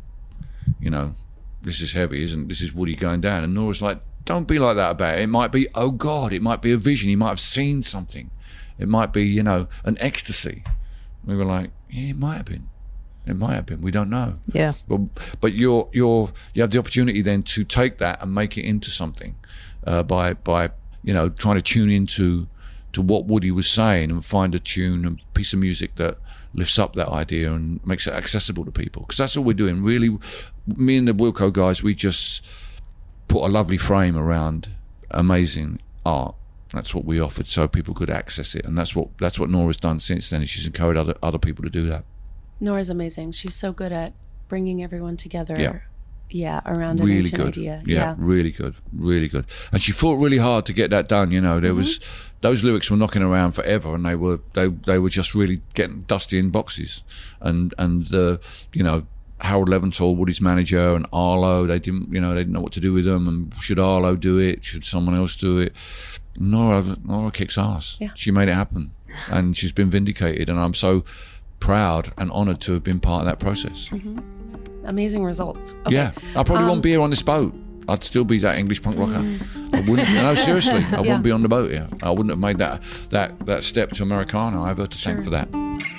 you know, this is heavy, isn't it? This is Woody going down. And Nora's like, don't be like that about it. It might be, oh God, it might be a vision. He might have seen something. It might be, you know, an ecstasy. We were like, yeah, it might have been. It might have been. We don't know. Yeah. But but you're you're you have the opportunity then to take that and make it into something uh, by by you know trying to tune into to what Woody was saying and find a tune and piece of music that lifts up that idea and makes it accessible to people. Because that's all we're doing. Really, me and the Wilco guys, we just put a lovely frame around amazing art. That's what we offered, so people could access it, and that's what that's what Nora's done since then. And she's encouraged other other people to do that. Nora's amazing. She's so good at bringing everyone together. Yeah. Yeah, around an Really ancient good. idea. Yeah, Yeah. really good, really good. And she fought really hard to get that done. You know, there Mm-hmm. was those lyrics were knocking around forever, and they were they they were just really getting dusty in boxes. And and the uh, you know Harold Leventhal, Woody's manager, and Arlo, they didn't you know they didn't know what to do with them. And should Arlo do it? Should someone else do it? Nora Nora kicks ass. Yeah. She made it happen, and she's been vindicated. And I'm so proud and honoured to have been part of that process. Mm-hmm. Amazing results. Okay. Yeah, I probably Um, won't be here on this boat. I'd still be that English punk rocker. I wouldn't. No, seriously, I Yeah. wouldn't be on the boat here. I wouldn't have made that that that step to Americana. I have her to thank Sure. for that.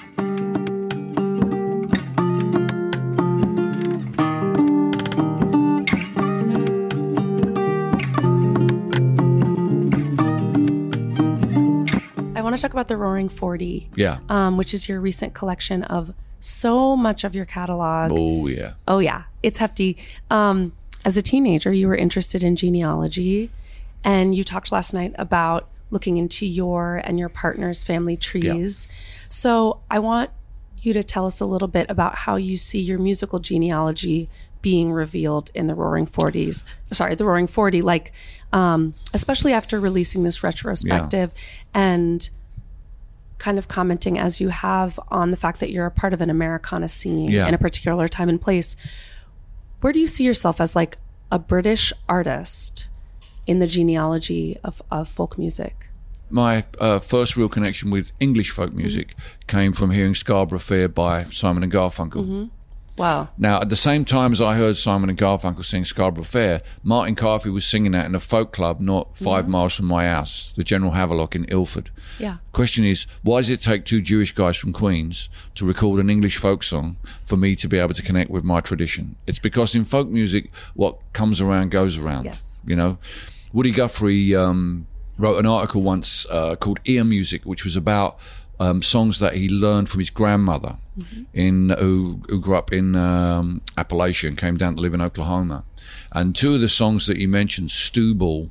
I want to talk about the Roaring forty, Yeah. um, which is your recent collection of so much of your catalog. Oh yeah. Oh yeah, it's hefty. Um, as a teenager, you were interested in genealogy, and you talked last night about looking into your and your partner's family trees. So I want you to tell us a little bit about how you see your musical genealogy being revealed in the Roaring Forties. Sorry, the Roaring forty, like um, especially after releasing this retrospective and kind of commenting as you have on the fact that you're a part of an Americana scene Yeah. in a particular time and place. Where do you see yourself as like a British artist in the genealogy of, of folk music? My uh, first real connection with English folk music Mm-hmm. came from hearing Scarborough Fair by Simon and Garfunkel. Mm-hmm. Wow. Now, at the same time as I heard Simon and Garfunkel sing Scarborough Fair, Martin Carthy was singing that in a folk club not five miles from my house, the General Havelock in Ilford. Yeah. Question is, why does it take two Jewish guys from Queens to record an English folk song for me to be able to connect with my tradition? It's because in folk music, what comes around goes around. Yes. You know, Woody Guthrie um, wrote an article once uh, called Ear Music, which was about um, songs that he learned from his grandmother, mm-hmm. in who, who grew up in um, Appalachia and came down to live in Oklahoma. And two of the songs that he mentioned, Stew Ball,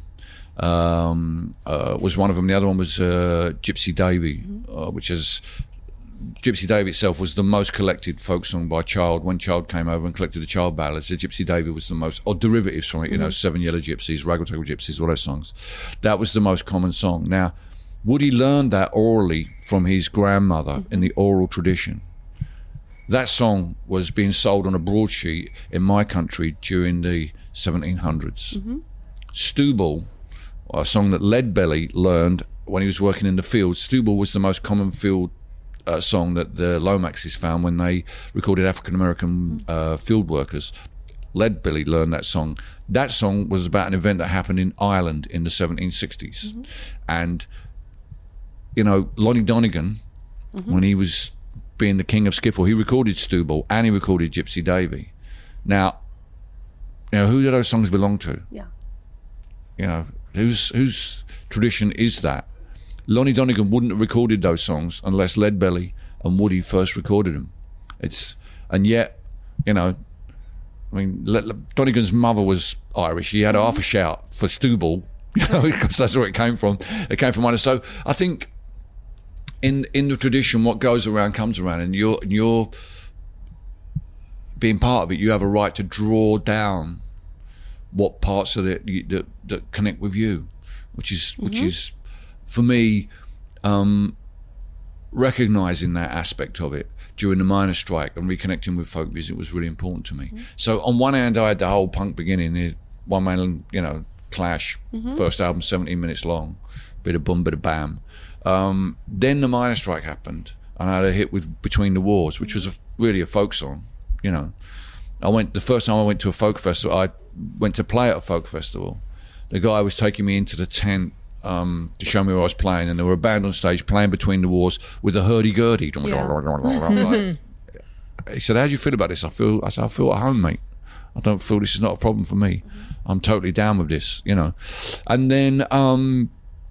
um, uh, was one of them. The other one was uh, Gypsy Davy, mm-hmm. uh, which is Gypsy David itself was the most collected folk song by Child. When Child came over and collected the Child ballads, the Gypsy David was the most, or derivatives from it, you mm-hmm. know, Seven Yellow Gypsies, Raggle Taggle Gypsies, all those songs. That was the most common song. Now, Woody learned that orally from his grandmother mm-hmm. in the oral tradition. That song was being sold on a broadsheet in my country during the seventeen hundreds. Mm-hmm. Stubble, a song that Leadbelly learned when he was working in the field. Stubble was the most common field uh, song that the Lomaxes found when they recorded African-American uh, field workers. Leadbelly learned that song. That song was about an event that happened in Ireland in the seventeen sixties. Mm-hmm. And, you know, Lonnie Donegan, mm-hmm. when he was being the king of skiffle, he recorded Stubble and he recorded Gypsy Davy. Now, you know, who do those songs belong to? Yeah. You know, whose whose tradition is that? Lonnie Donegan wouldn't have recorded those songs unless Leadbelly and Woody first recorded them. It's and yet, you know, I mean, Le- Le- Donegan's mother was Irish. He had mm-hmm. half a shout for Stubble, you know, because that's where it came from. It came from Ireland. So I think in in the tradition, what goes around comes around, and you're and you're being part of it. You have a right to draw down what parts of it you, that that connect with you, which is mm-hmm. which is for me um, recognizing that aspect of it during the miners' strike and reconnecting with folk music was really important to me. Mm-hmm. So on one hand, I had the whole punk beginning, the one man, you know, Clash, mm-hmm. first album, seventeen minutes long, bit of boom, bit of bam. Um, then the miners' strike happened, and I had a hit with Between the Wars, which was a, really a folk song. You know, I went the first time I went to a folk festival. I went to play at a folk festival. The guy was taking me into the tent um, to show me where I was playing, and there were a band on stage playing Between the Wars with a hurdy-gurdy. Yeah. Like, he said, "How do you feel about this?" I feel, I said, "I feel at home, mate. I don't feel this is not a problem for me. I'm totally down with this, you know." And then um,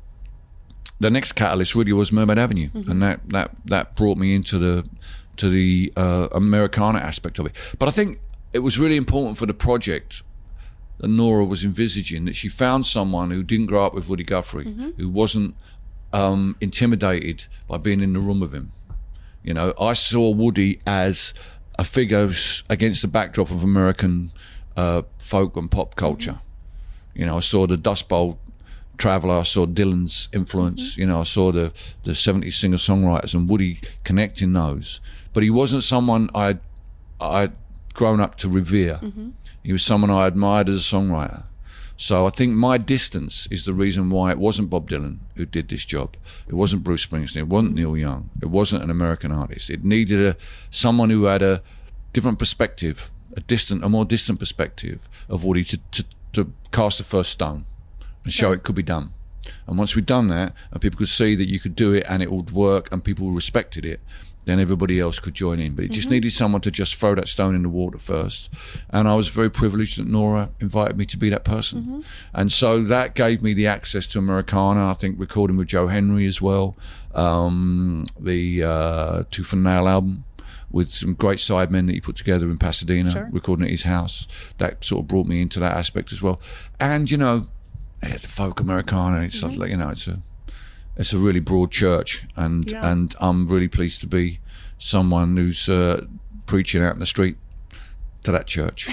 the next catalyst really was Mermaid Avenue, mm-hmm. and that, that that brought me into the to the uh, Americana aspect of it. But I think it was really important for the project that Nora was envisaging, that she found someone who didn't grow up with Woody Guthrie, mm-hmm. who wasn't um, intimidated by being in the room with him. You know, I saw Woody as a figure against the backdrop of American uh, folk and pop culture. Mm-hmm. You know, I saw the Dust Bowl Traveller, I saw Dylan's influence, mm-hmm. you know, I saw the, the seventies singer-songwriters and Woody connecting those. But he wasn't someone I'd, I'd grown up to revere. Mm-hmm. He was someone I admired as a songwriter. So I think my distance is the reason why it wasn't Bob Dylan who did this job. It wasn't Bruce Springsteen. It wasn't Neil Young. It wasn't an American artist. It needed a someone who had a different perspective, a distant, a more distant perspective of Woody to, to, to cast the first stone and show it could be done. And once we'd done that, and people could see that you could do it and it would work and people respected it, then everybody else could join in. But it just mm-hmm. needed someone to just throw that stone in the water first. And I was very privileged that Nora invited me to be that person. Mm-hmm. And so that gave me the access to Americana, I think recording with Joe Henry as well, um, the uh, Tooth and Nail album with some great sidemen that he put together in Pasadena, sure. recording at his house. That sort of brought me into that aspect as well. And, you know, it's folk Americana. It's mm-hmm. like, you know, it's a it's a really broad church, and yeah. and I'm really pleased to be someone who's uh, preaching out in the street to that church.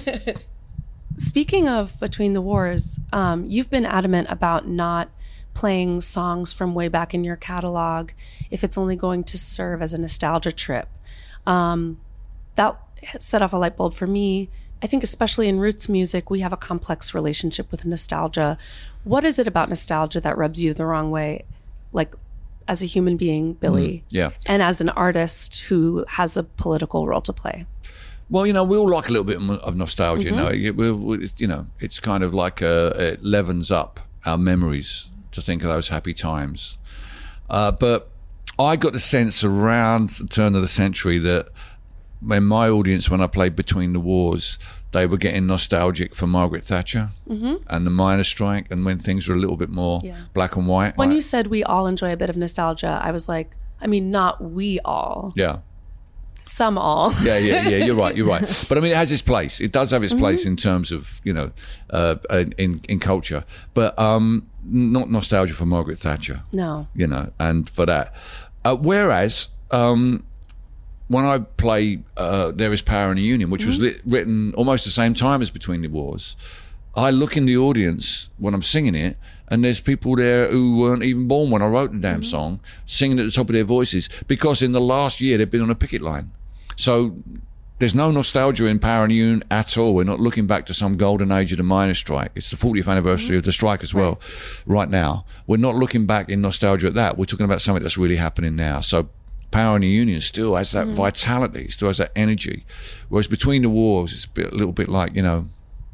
Speaking of Between the Wars, um, you've been adamant about not playing songs from way back in your catalog if it's only going to serve as a nostalgia trip. Um, that set off a light bulb for me. I think especially in roots music, we have a complex relationship with nostalgia. What is it about nostalgia that rubs you the wrong way, like as a human being, Billy, mm, yeah, and as an artist who has a political role to play? Well, you know, we all like a little bit of nostalgia. Mm-hmm. You know, we, we, you know, it's kind of like a, it levens up our memories to think of those happy times. Uh, but I got the sense around the turn of the century that in my audience, when I played Between the Wars, they were getting nostalgic for Margaret Thatcher mm-hmm. and the miners' strike, and when things were a little bit more yeah. black and white. When I, you said we all enjoy a bit of nostalgia, I was like, I mean, not we all. Yeah. Some all. yeah, yeah, yeah, you're right, you're right. But I mean, it has its place. It does have its mm-hmm. place in terms of, you know, uh, in, in culture. But um, not nostalgia for Margaret Thatcher. No. You know, and for that. Uh, whereas... um, when I play uh, There Is Power in the Union, which mm-hmm. was lit, written almost the same time as Between the Wars, I look in the audience when I'm singing it, and there's people there who weren't even born when I wrote the damn mm-hmm. song, singing at the top of their voices, because in the last year they've been on a picket line. So there's no nostalgia in Power in the Union at all. We're not looking back to some golden age of the miners' strike. It's the fortieth anniversary mm-hmm. of the strike as well, right. right now. We're not looking back in nostalgia at that. We're talking about something that's really happening now. So Power in the Union still has that mm-hmm. vitality, still has that energy. Whereas Between the Wars, it's a, bit, a little bit like, you know,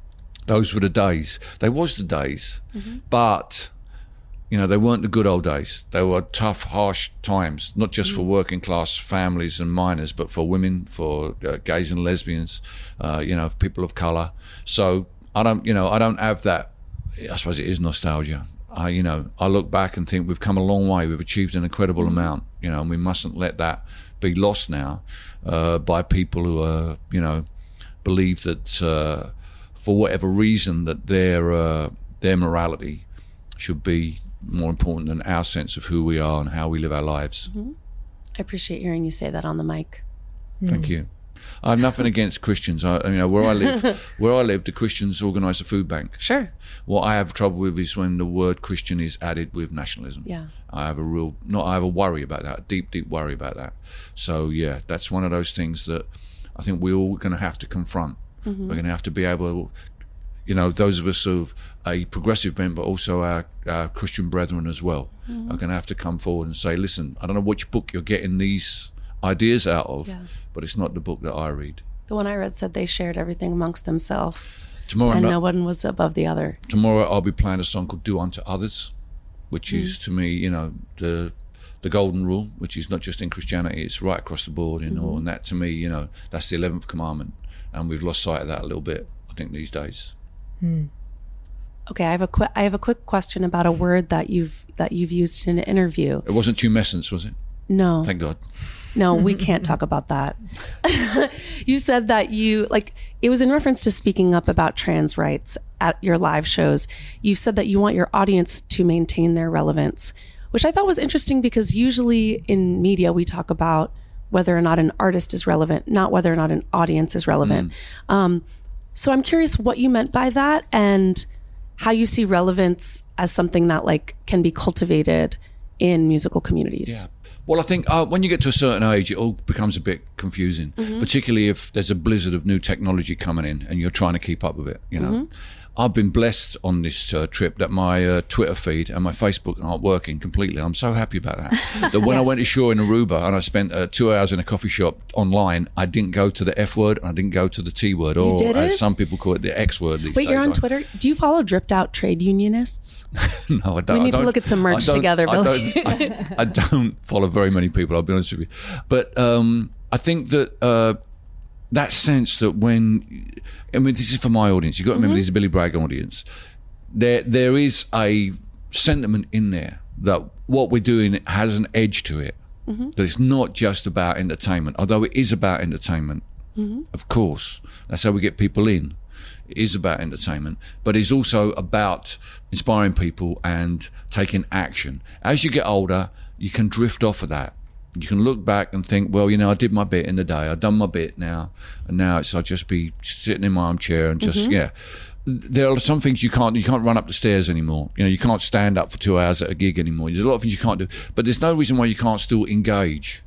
those were the days. They was the days, mm-hmm. but, you know, they weren't the good old days. They were tough, harsh times, not just mm-hmm. for working class families and miners, but for women, for uh, gays and lesbians, uh, you know, people of colour. So I don't, you know, I don't have that. I suppose it is nostalgia. I, you know, I look back and think we've come a long way. We've achieved an incredible mm-hmm. amount, you know, and we mustn't let that be lost now uh, by people who, uh, you know, believe that uh, for whatever reason that their uh, their morality should be more important than our sense of who we are and how we live our lives. Mm-hmm. I appreciate hearing you say that on the mic. Thank mm. you. I have nothing against Christians. I, you know, where I live, where I live, the Christians organise a food bank. Sure. What I have trouble with is when the word Christian is added with nationalism. Yeah. I have a real, not. I have a worry about that, a deep, deep worry about that. So yeah, that's one of those things that I think we're all going to have to confront. Mm-hmm. We're going to have to be able, you know, those of us of a progressive bent, but also our, our Christian brethren as well, mm-hmm. are going to have to come forward and say, listen, I don't know which book you're getting these ideas out of, yeah. but it's not the book that I read. The one I read said they shared everything amongst themselves, tomorrow, and no, no one was above the other. Tomorrow I'll be playing a song called Do Unto Others, which mm. is to me, you know, the the golden rule, which is not just in Christianity, it's right across the board, you know, mm-hmm. and that to me, you know, that's the eleventh commandment, and we've lost sight of that a little bit, I think, these days. Mm. Okay, I have a quick I have a quick question about a word that you've that you've used in an interview. It wasn't tumescence, was it? No. Thank God. No, we can't talk about that. You said that you, like, it was in reference to speaking up about trans rights at your live shows. You said that you want your audience to maintain their relevance, which I thought was interesting because usually in media we talk about whether or not an artist is relevant, not whether or not an audience is relevant. Mm. Um, so I'm curious what you meant by that and how you see relevance as something that, like, can be cultivated in musical communities. Yeah. Well, I think uh, when you get to a certain age, it all becomes a bit confusing, mm-hmm. particularly if there's a blizzard of new technology coming in and you're trying to keep up with it, you know. Mm-hmm. I've been blessed on this uh, trip that my uh, Twitter feed and my Facebook aren't working completely. I'm so happy about that. That when yes. I went ashore in Aruba and I spent uh, two hours in a coffee shop online, I didn't go to the F word and I didn't go to the T word, or as some people call it, the X word these Wait, days. you're on I, Twitter? Do you follow dripped out trade unionists? No, I don't. We need I don't, to look at some merch together, Billy. I don't, I, I don't follow very many people, I'll be honest with you. But um, I think that... Uh, that sense that when, I mean, this is for my audience, you've got to remember mm-hmm. this is a Billy Bragg audience, there there is a sentiment in there that what we're doing has an edge to it, mm-hmm. that it's not just about entertainment, although it is about entertainment, mm-hmm. of course, that's how we get people in, it is about entertainment, but it's also about inspiring people and taking action. As you get older, you can drift off of that. You can look back and think, well, you know, I did my bit in the day. I've done my bit now. And now it's I'll just be sitting in my armchair and just, mm-hmm. yeah. There are some things you can't, you can't run up the stairs anymore. You know, you can't stand up for two hours at a gig anymore. There's a lot of things you can't do. But there's no reason why you can't still engage.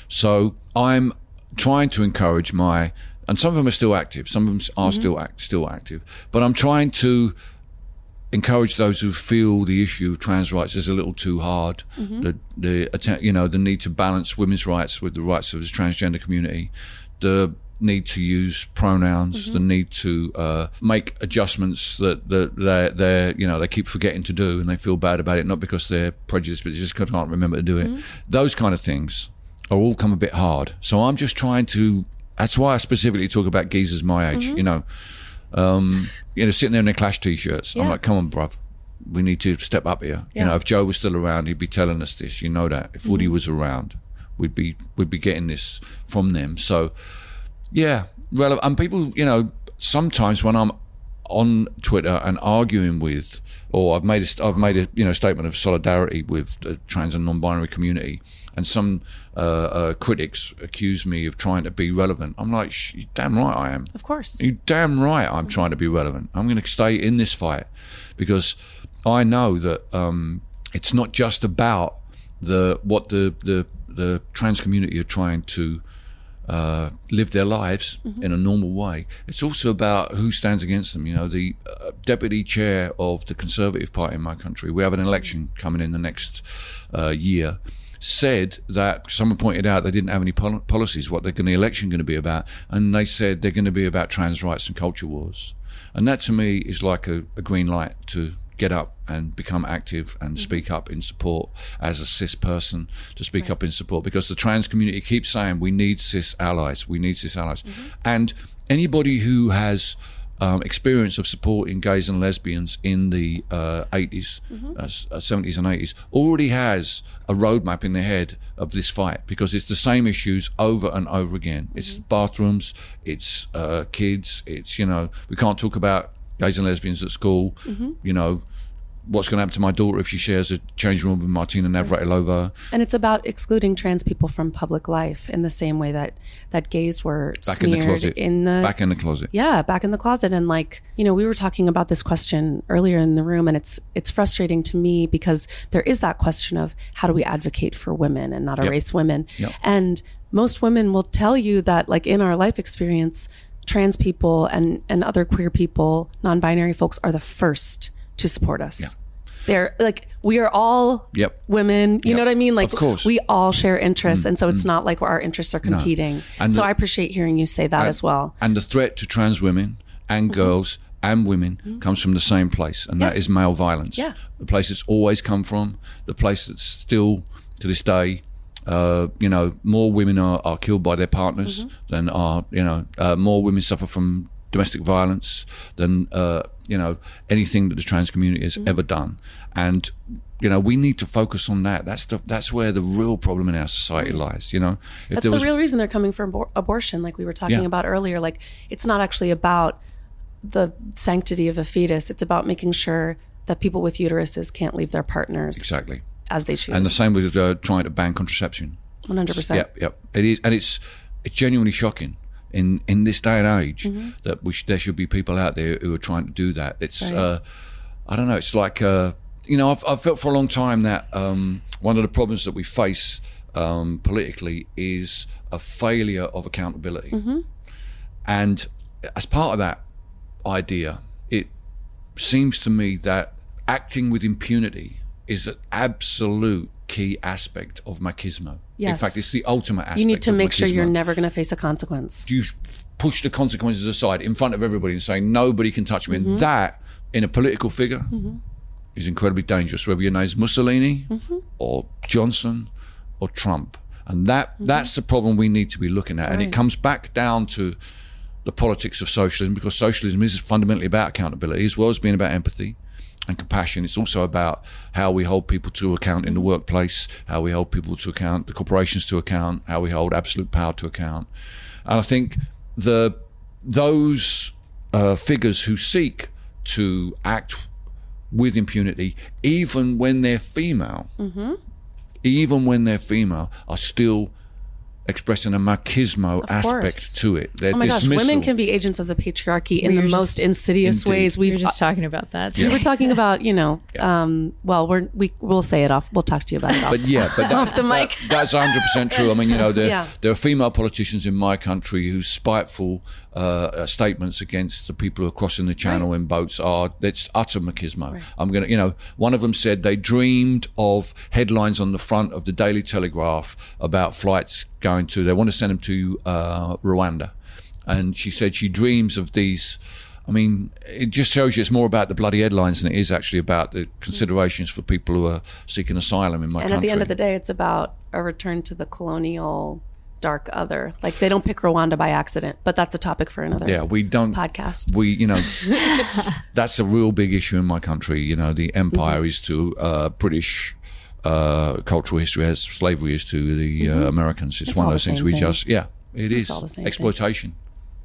So I'm trying to encourage my, and some of them are still active. Some of them are mm-hmm. still act, still active. But I'm trying to encourage those who feel the issue of trans rights is a little too hard. Mm-hmm. The, the, you know, the need to balance women's rights with the rights of the transgender community, the need to use pronouns, mm-hmm. the need to uh, make adjustments that that they they you know they keep forgetting to do and they feel bad about it, not because they're prejudiced, but they just can't remember to do it. Mm-hmm. Those kind of things are all come a bit hard. So I'm just trying to. That's why I specifically talk about geezers my age. Mm-hmm. You know. Um, you know, sitting there in their Clash t-shirts. Yeah. I'm like, come on, bruv, we need to step up here. Yeah. You know, if Joe was still around, he'd be telling us this. You know that. If mm-hmm. Woody was around, we'd be we'd be getting this from them. So, yeah, relevant. And people, you know, sometimes when I'm on Twitter and arguing with, or I've made a, I've made a you know statement of solidarity with the trans and non-binary community, and some uh, uh, critics accuse me of trying to be relevant. I'm like, Shh, you're damn right I am. Of course. You're damn right I'm trying to be relevant. I'm going to stay in this fight because I know that um, it's not just about the what the, the, the trans community are trying to uh, live their lives mm-hmm. in a normal way. It's also about who stands against them. You know, the uh, deputy chair of the Conservative Party in my country, we have an election coming in the next uh, year, said that someone pointed out they didn't have any pol- policies, what they're going the election going to be about, and they said they're going to be about trans rights and culture wars. And that to me is like a, a green light to get up and become active and mm-hmm. speak up in support as a cis person, to speak right. up in support, because the trans community keeps saying we need cis allies, we need cis allies. Mm-hmm. And anybody who has Um, experience of supporting gays and lesbians in the uh, eighties, mm-hmm. uh, seventies and eighties already has a roadmap in their head of this fight, because it's the same issues over and over again. Mm-hmm. It's bathrooms, it's uh, kids, it's, you know, we can't talk about gays and lesbians at school, mm-hmm. you know, what's going to happen to my daughter if she shares a changing room with Martina Navratilova. And it's about excluding trans people from public life in the same way that, that gays were back smeared in the closet. In the, back in the closet. Yeah, back in the closet. And like, you know, we were talking about this question earlier in the room, and it's it's frustrating to me because there is that question of how do we advocate for women and not erase yep. women? Yep. And most women will tell you that, like, in our life experience, trans people and, and other queer people, non-binary folks, are the first to support us. Yeah. They're like, we are all yep. women, you yep. know what I mean? Like, of course. we all share interests. Mm, and so it's mm. not like our interests are competing. No. And so the, I appreciate hearing you say that and, as well. And the threat to trans women and mm-hmm. girls and women mm-hmm. comes from the same place, and yes. that is male violence. Yeah. The place it's always come from, the place that's still, to this day, uh, you know, more women are, are killed by their partners mm-hmm. than are, you know, uh, more women suffer from domestic violence than, uh, you know, anything that the trans community has mm-hmm. ever done. And, you know, we need to focus on that. That's the, that's where the real problem in our society mm-hmm. lies, you know. If that's there the was, real reason they're coming for abor- abortion, like we were talking yeah. about earlier. Like, it's not actually about the sanctity of a fetus. It's about making sure that people with uteruses can't leave their partners. Exactly. As they choose. And the same with uh, trying to ban contraception. one hundred percent. Yep, yep. It is, and it's it's genuinely shocking in, in this day and age mm-hmm. that we sh- there should be people out there who are trying to do that. It's, right. uh, I don't know, it's like, uh, you know, I've, I've felt for a long time that um, one of the problems that we face um, politically is a failure of accountability. Mm-hmm. And as part of that idea, it seems to me that acting with impunity is an absolute key aspect of machismo. Yes. In fact, it's the ultimate aspect. You need to of make machismo. sure you're never going to face a consequence. You push the consequences aside in front of everybody and say, nobody can touch me. Mm-hmm. And that, in a political figure, mm-hmm. is incredibly dangerous, whether your name's Mussolini mm-hmm. or Johnson or Trump. And that mm-hmm. that's the problem we need to be looking at. Right. And it comes back down to the politics of socialism, because socialism is fundamentally about accountability as well as being about empathy and compassion. It's also about how we hold people to account in the workplace, how we hold people to account, the corporations to account, how we hold absolute power to account. And I think the those uh, figures who seek to act with impunity, even when they're female, mm-hmm. even when they're female, are still expressing a machismo of aspect course. to it. Their oh my dismissal. gosh, women can be agents of the patriarchy in We the were most just- insidious Indeed. ways. We We've were just talking about that. we were talking about, you know, Yeah. um, well, we're, we, we'll say it off. We'll talk to you about it off. But yeah, but that, Off the mic. that- that's one hundred percent true. I mean, you know, there, Yeah. there are female politicians in my country whose spiteful uh, uh, statements against the people who are crossing the channel Right. in boats are, it's utter machismo. Right. I'm going to, you know, one of them said they dreamed of headlines on the front of the Daily Telegraph about flights going to, they want to send them to uh, Rwanda. And she said she dreams of these. I mean, it just shows you it's more about the bloody headlines than it is actually about the considerations for people who are seeking asylum in my and country. at the end of the day, it's about a return to the colonial dark other. Like, they don't pick Rwanda by accident, but that's a topic for another Yeah, we don't podcast. We, you know, that's a real big issue in my country. You know, the empire mm-hmm. is to uh, British uh, cultural history as slavery is to the mm-hmm. uh, Americans. It's, it's one of all those the things same we thing. just, yeah, it It's is all the same exploitation.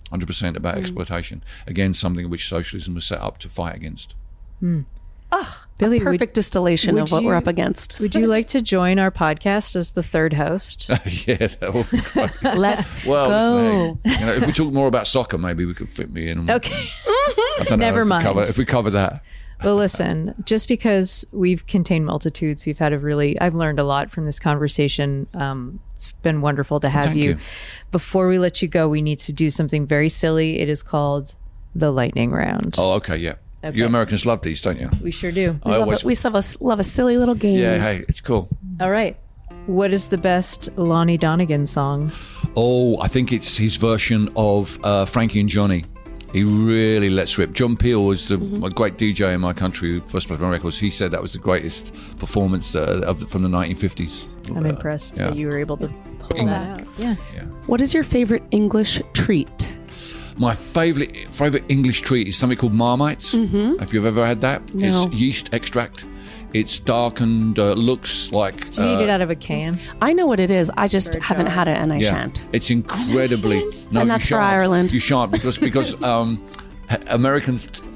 one hundred percent about mm. exploitation. Again, something which socialism was set up to fight against. Mm. Oh, Billy, a perfect would, distillation would of what you, we're up against. Would you like to join our podcast as the third host? Yeah, that would be great. Let's well, go. You know, if we talk more about soccer, maybe we could fit me in. Okay. I don't know Never if mind. We cover, if we cover that. Well, listen, just because we've contained multitudes, we've had a really, I've learned a lot from this conversation. Um, it's been wonderful to have Thank you. you. Before we let you go, we need to do something very silly. It is called the lightning round. Oh, okay, yeah. Okay. You Americans love these, don't you? We sure do. I We love, always, a, we love a, love a silly little game. yeah, hey, it's cool. All right. What is the best Lonnie Donegan song? Oh, I think it's his version of uh, Frankie and Johnny. He really lets rip. John Peel was the Mm-hmm. a great D J in my country who first played my records. He said that was the greatest performance uh, of the, from the nineteen fifties. I'm Uh, impressed yeah. that you were able to pull England. that out. Yeah. Yeah. What is your favorite English treat? My favourite favourite English treat is something called Marmite. Mm-hmm. Have you ever had that? No. It's yeast extract. It's dark and uh, looks like. Do you eat uh, it out of a can? I know what it is. I just Or a haven't jar. had it, and I yeah, shan't. it's incredibly. No, And you that's for shan't. Ireland. You shan't because because um, ha- Americans t-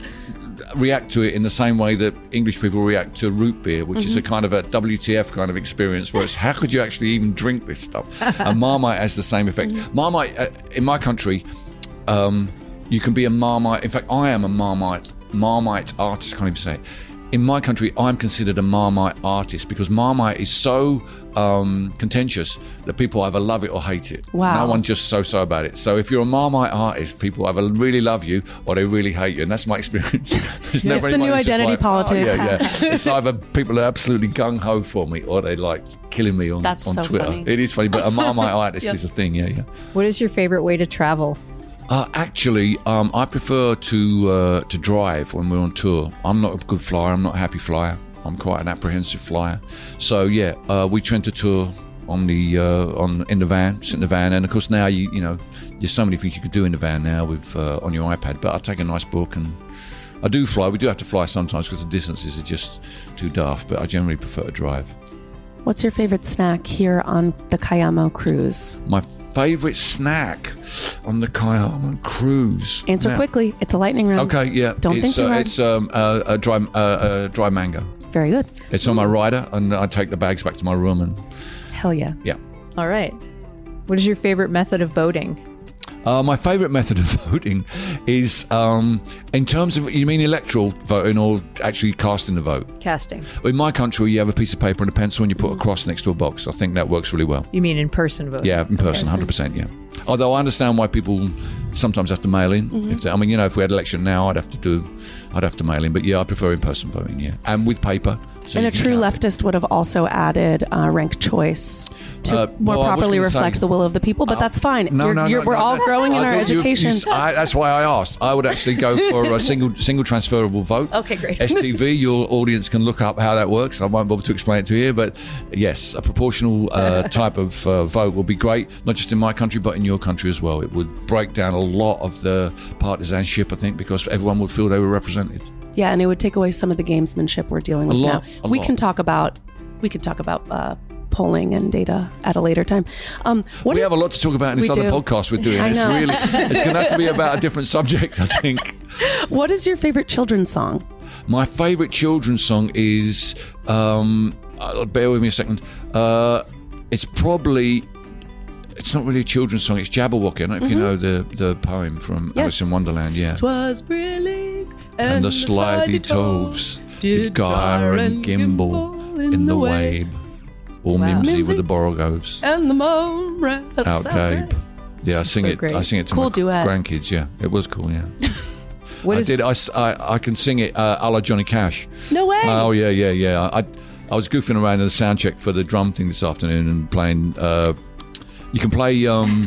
react to it in the same way that English people react to root beer, which is a kind of a W T F kind of experience, where it's how could you actually even drink this stuff? And Marmite has the same effect. Marmite uh, in my country, um, you can be a Marmite. In fact, I am a Marmite Marmite artist. I can't even say it. In my country, I'm considered a Marmite artist because Marmite is so um, contentious that people either love it or hate it. Wow. No one's just so-so about it. So if you're a Marmite artist, people either really love you or they really hate you. And that's my experience. There's never the anyone new who's just identity like, politics. Oh, yeah, yeah. It's either people are absolutely gung-ho for me or they like killing me on, That's on so Twitter. funny. It is funny, but a Marmite artist Yep. is a thing, yeah, yeah. What is your favorite way to travel? Uh, actually, um, I prefer to uh, to drive when we're on tour. I'm not a good flyer. I'm not a happy flyer. I'm quite an apprehensive flyer. So yeah, uh, we tend to tour on the uh, on in the van, sit in the van, and of course now you you know there's so many things you could do in the van now with uh, on your iPad. But I take a nice book and I do fly. We do have to fly sometimes because the distances are just too daft. But I generally prefer to drive. What's your favorite snack here on the Cayamo cruise? My favourite snack on the Cayamo cruise. Answer Now- quickly. It's a lightning round. Okay, yeah. Don't it's, think too uh, hard. It's um, uh, a dry, uh, uh, dry mango. Very good. It's on my rider, and I take the bags back to my room, and Hell yeah. yeah. All right. What is your favorite method of voting? Uh, my favourite method of voting is, um, in terms of, you mean electoral voting or actually casting the vote? Casting. In my country, you have a piece of paper and a pencil, and you put a cross next to a box. I think that works really well. You mean in person voting? Yeah, in person, one hundred percent, yeah. Although I understand why people sometimes have to mail in. Mm-hmm. If they, I mean, you know, if we had election now, I'd have to do, I'd have to mail in. But yeah, I prefer in-person voting, yeah. And with paper. so And you a can true count it. leftist would have also added uh, ranked choice to Uh, more well, I was properly gonna reflect say- the will of the people, but that's fine. No, You're- no, you're- no, we're no, all no. growing in I our think you- education. you- I, that's why I asked. I would actually go for a single single transferable vote. Okay, great. S T V, your audience can look up how that works. I won't bother to explain it to you, but yes, a proportional uh, type of uh, vote will be great, not just in my country, but in your country as well. It would break down a lot of the partisanship, I think, because everyone would feel they were represented. Yeah, and it would take away some of the gamesmanship we're dealing with lot, now. a We lot. can talk about we can talk about uh, polling and data at a later time. Um, what we is- have a lot to talk about in this We other do. podcast we're doing. I It's know. really, it's going to have to be about a different subject, I think. What is your favorite children's song? My favourite children's song is, um, uh, bear with me a second, uh, it's probably, it's not really a children's song, it's Jabberwocky. I don't know if you know the, the poem from Mm-hmm. Yes. Alice in Wonderland, yeah. Twas brillig And the slidey toves did gyre and gimble in the wabe, all Wow. mimsy Mimsy. with the borogoves and the moon ran out Cape. Yeah, I This is sing so it. great. I sing it to Cool my duet. grandkids. Yeah, it was cool. Yeah, What I is did. I, s- I, I can sing it uh, a la Johnny Cash. No way. Oh yeah, yeah, yeah. I I was goofing around in the sound check for the drum thing this afternoon and playing. Uh, you can play. Um,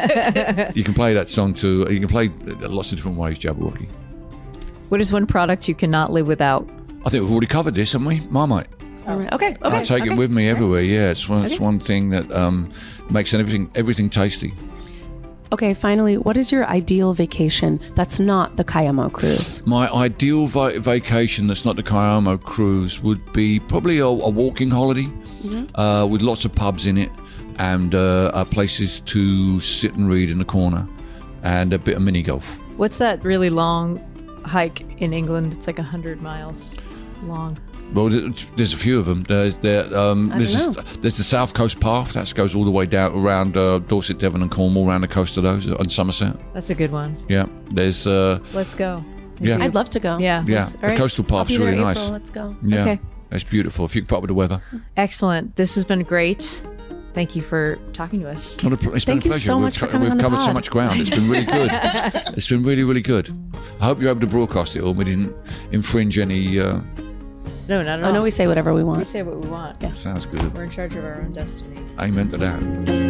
you can play that song too. You can play lots of different ways. Jabberwocky. what is one product you cannot live without? I think we've already covered this, haven't we? Marmite. All right. Okay. Okay. I take okay. it with me everywhere. Yeah, it's one. It's Okay. one thing that um, makes everything everything tasty. Okay. Finally, what is your ideal vacation that's not the Cayamo cruise? My ideal va- vacation that's not the Cayamo cruise would be probably a, a walking holiday uh, with lots of pubs in it and uh, uh, places to sit and read in the corner and a bit of mini golf. What's that really long hike in England? It's like one hundred miles long. Well, there's a few of them. There's, there, um, there's, don't this, there's the South Coast Path that goes all the way down around uh, Dorset, Devon, and Cornwall, around the coast of those, on Somerset. That's a good one. Yeah, there's. Uh, Let's go. yeah, I'd love to go. Yeah. yeah. let's- all The right. coastal I'll path's be there really April. nice. Let's go. Yeah, Okay. it's beautiful if you can put up with the weather. Excellent. This has been great. Thank you for talking to us. Not a, pl- it's Thank been you a pleasure. so we've much for co- coming We've on the covered so pod. much ground. It's been really good. It's been really, really good. I hope you're able to broadcast it all. We didn't infringe any. Uh, No, not at I all. know we say whatever we We want. say what we want. sounds good. We're in charge of our own destiny. Amen to that.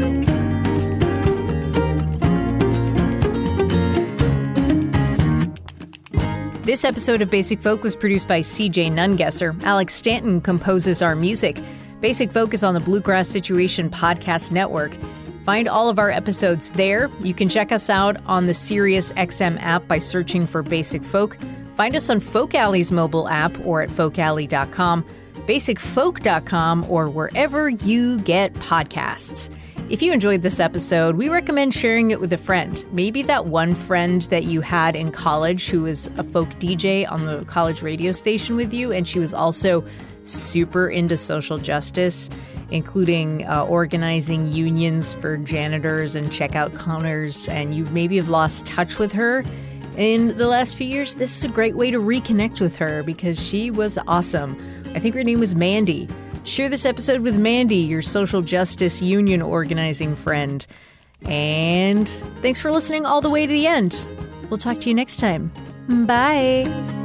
This episode of Basic Folk was produced by C J Nungesser. Alex Stanton composes our music. Basic Folk is on the Bluegrass Situation Podcast Network. Find all of our episodes there. You can check us out on the Sirius X M app by searching for Basic Folk. Find us on Folk Alley's mobile app or at folk alley dot com, basic folk dot com, or wherever you get podcasts. If you enjoyed this episode, we recommend sharing it with a friend. Maybe that one friend that you had in college who was a folk D J on the college radio station with you, and she was also super into social justice, including uh, organizing unions for janitors and checkout counters, and you maybe have lost touch with her in the last few years. This is a great way to reconnect with her because she was awesome. I think her name was Mandy. Share this episode with Mandy, your social justice union organizing friend. And thanks for listening all the way to the end. We'll talk to you next time. Bye.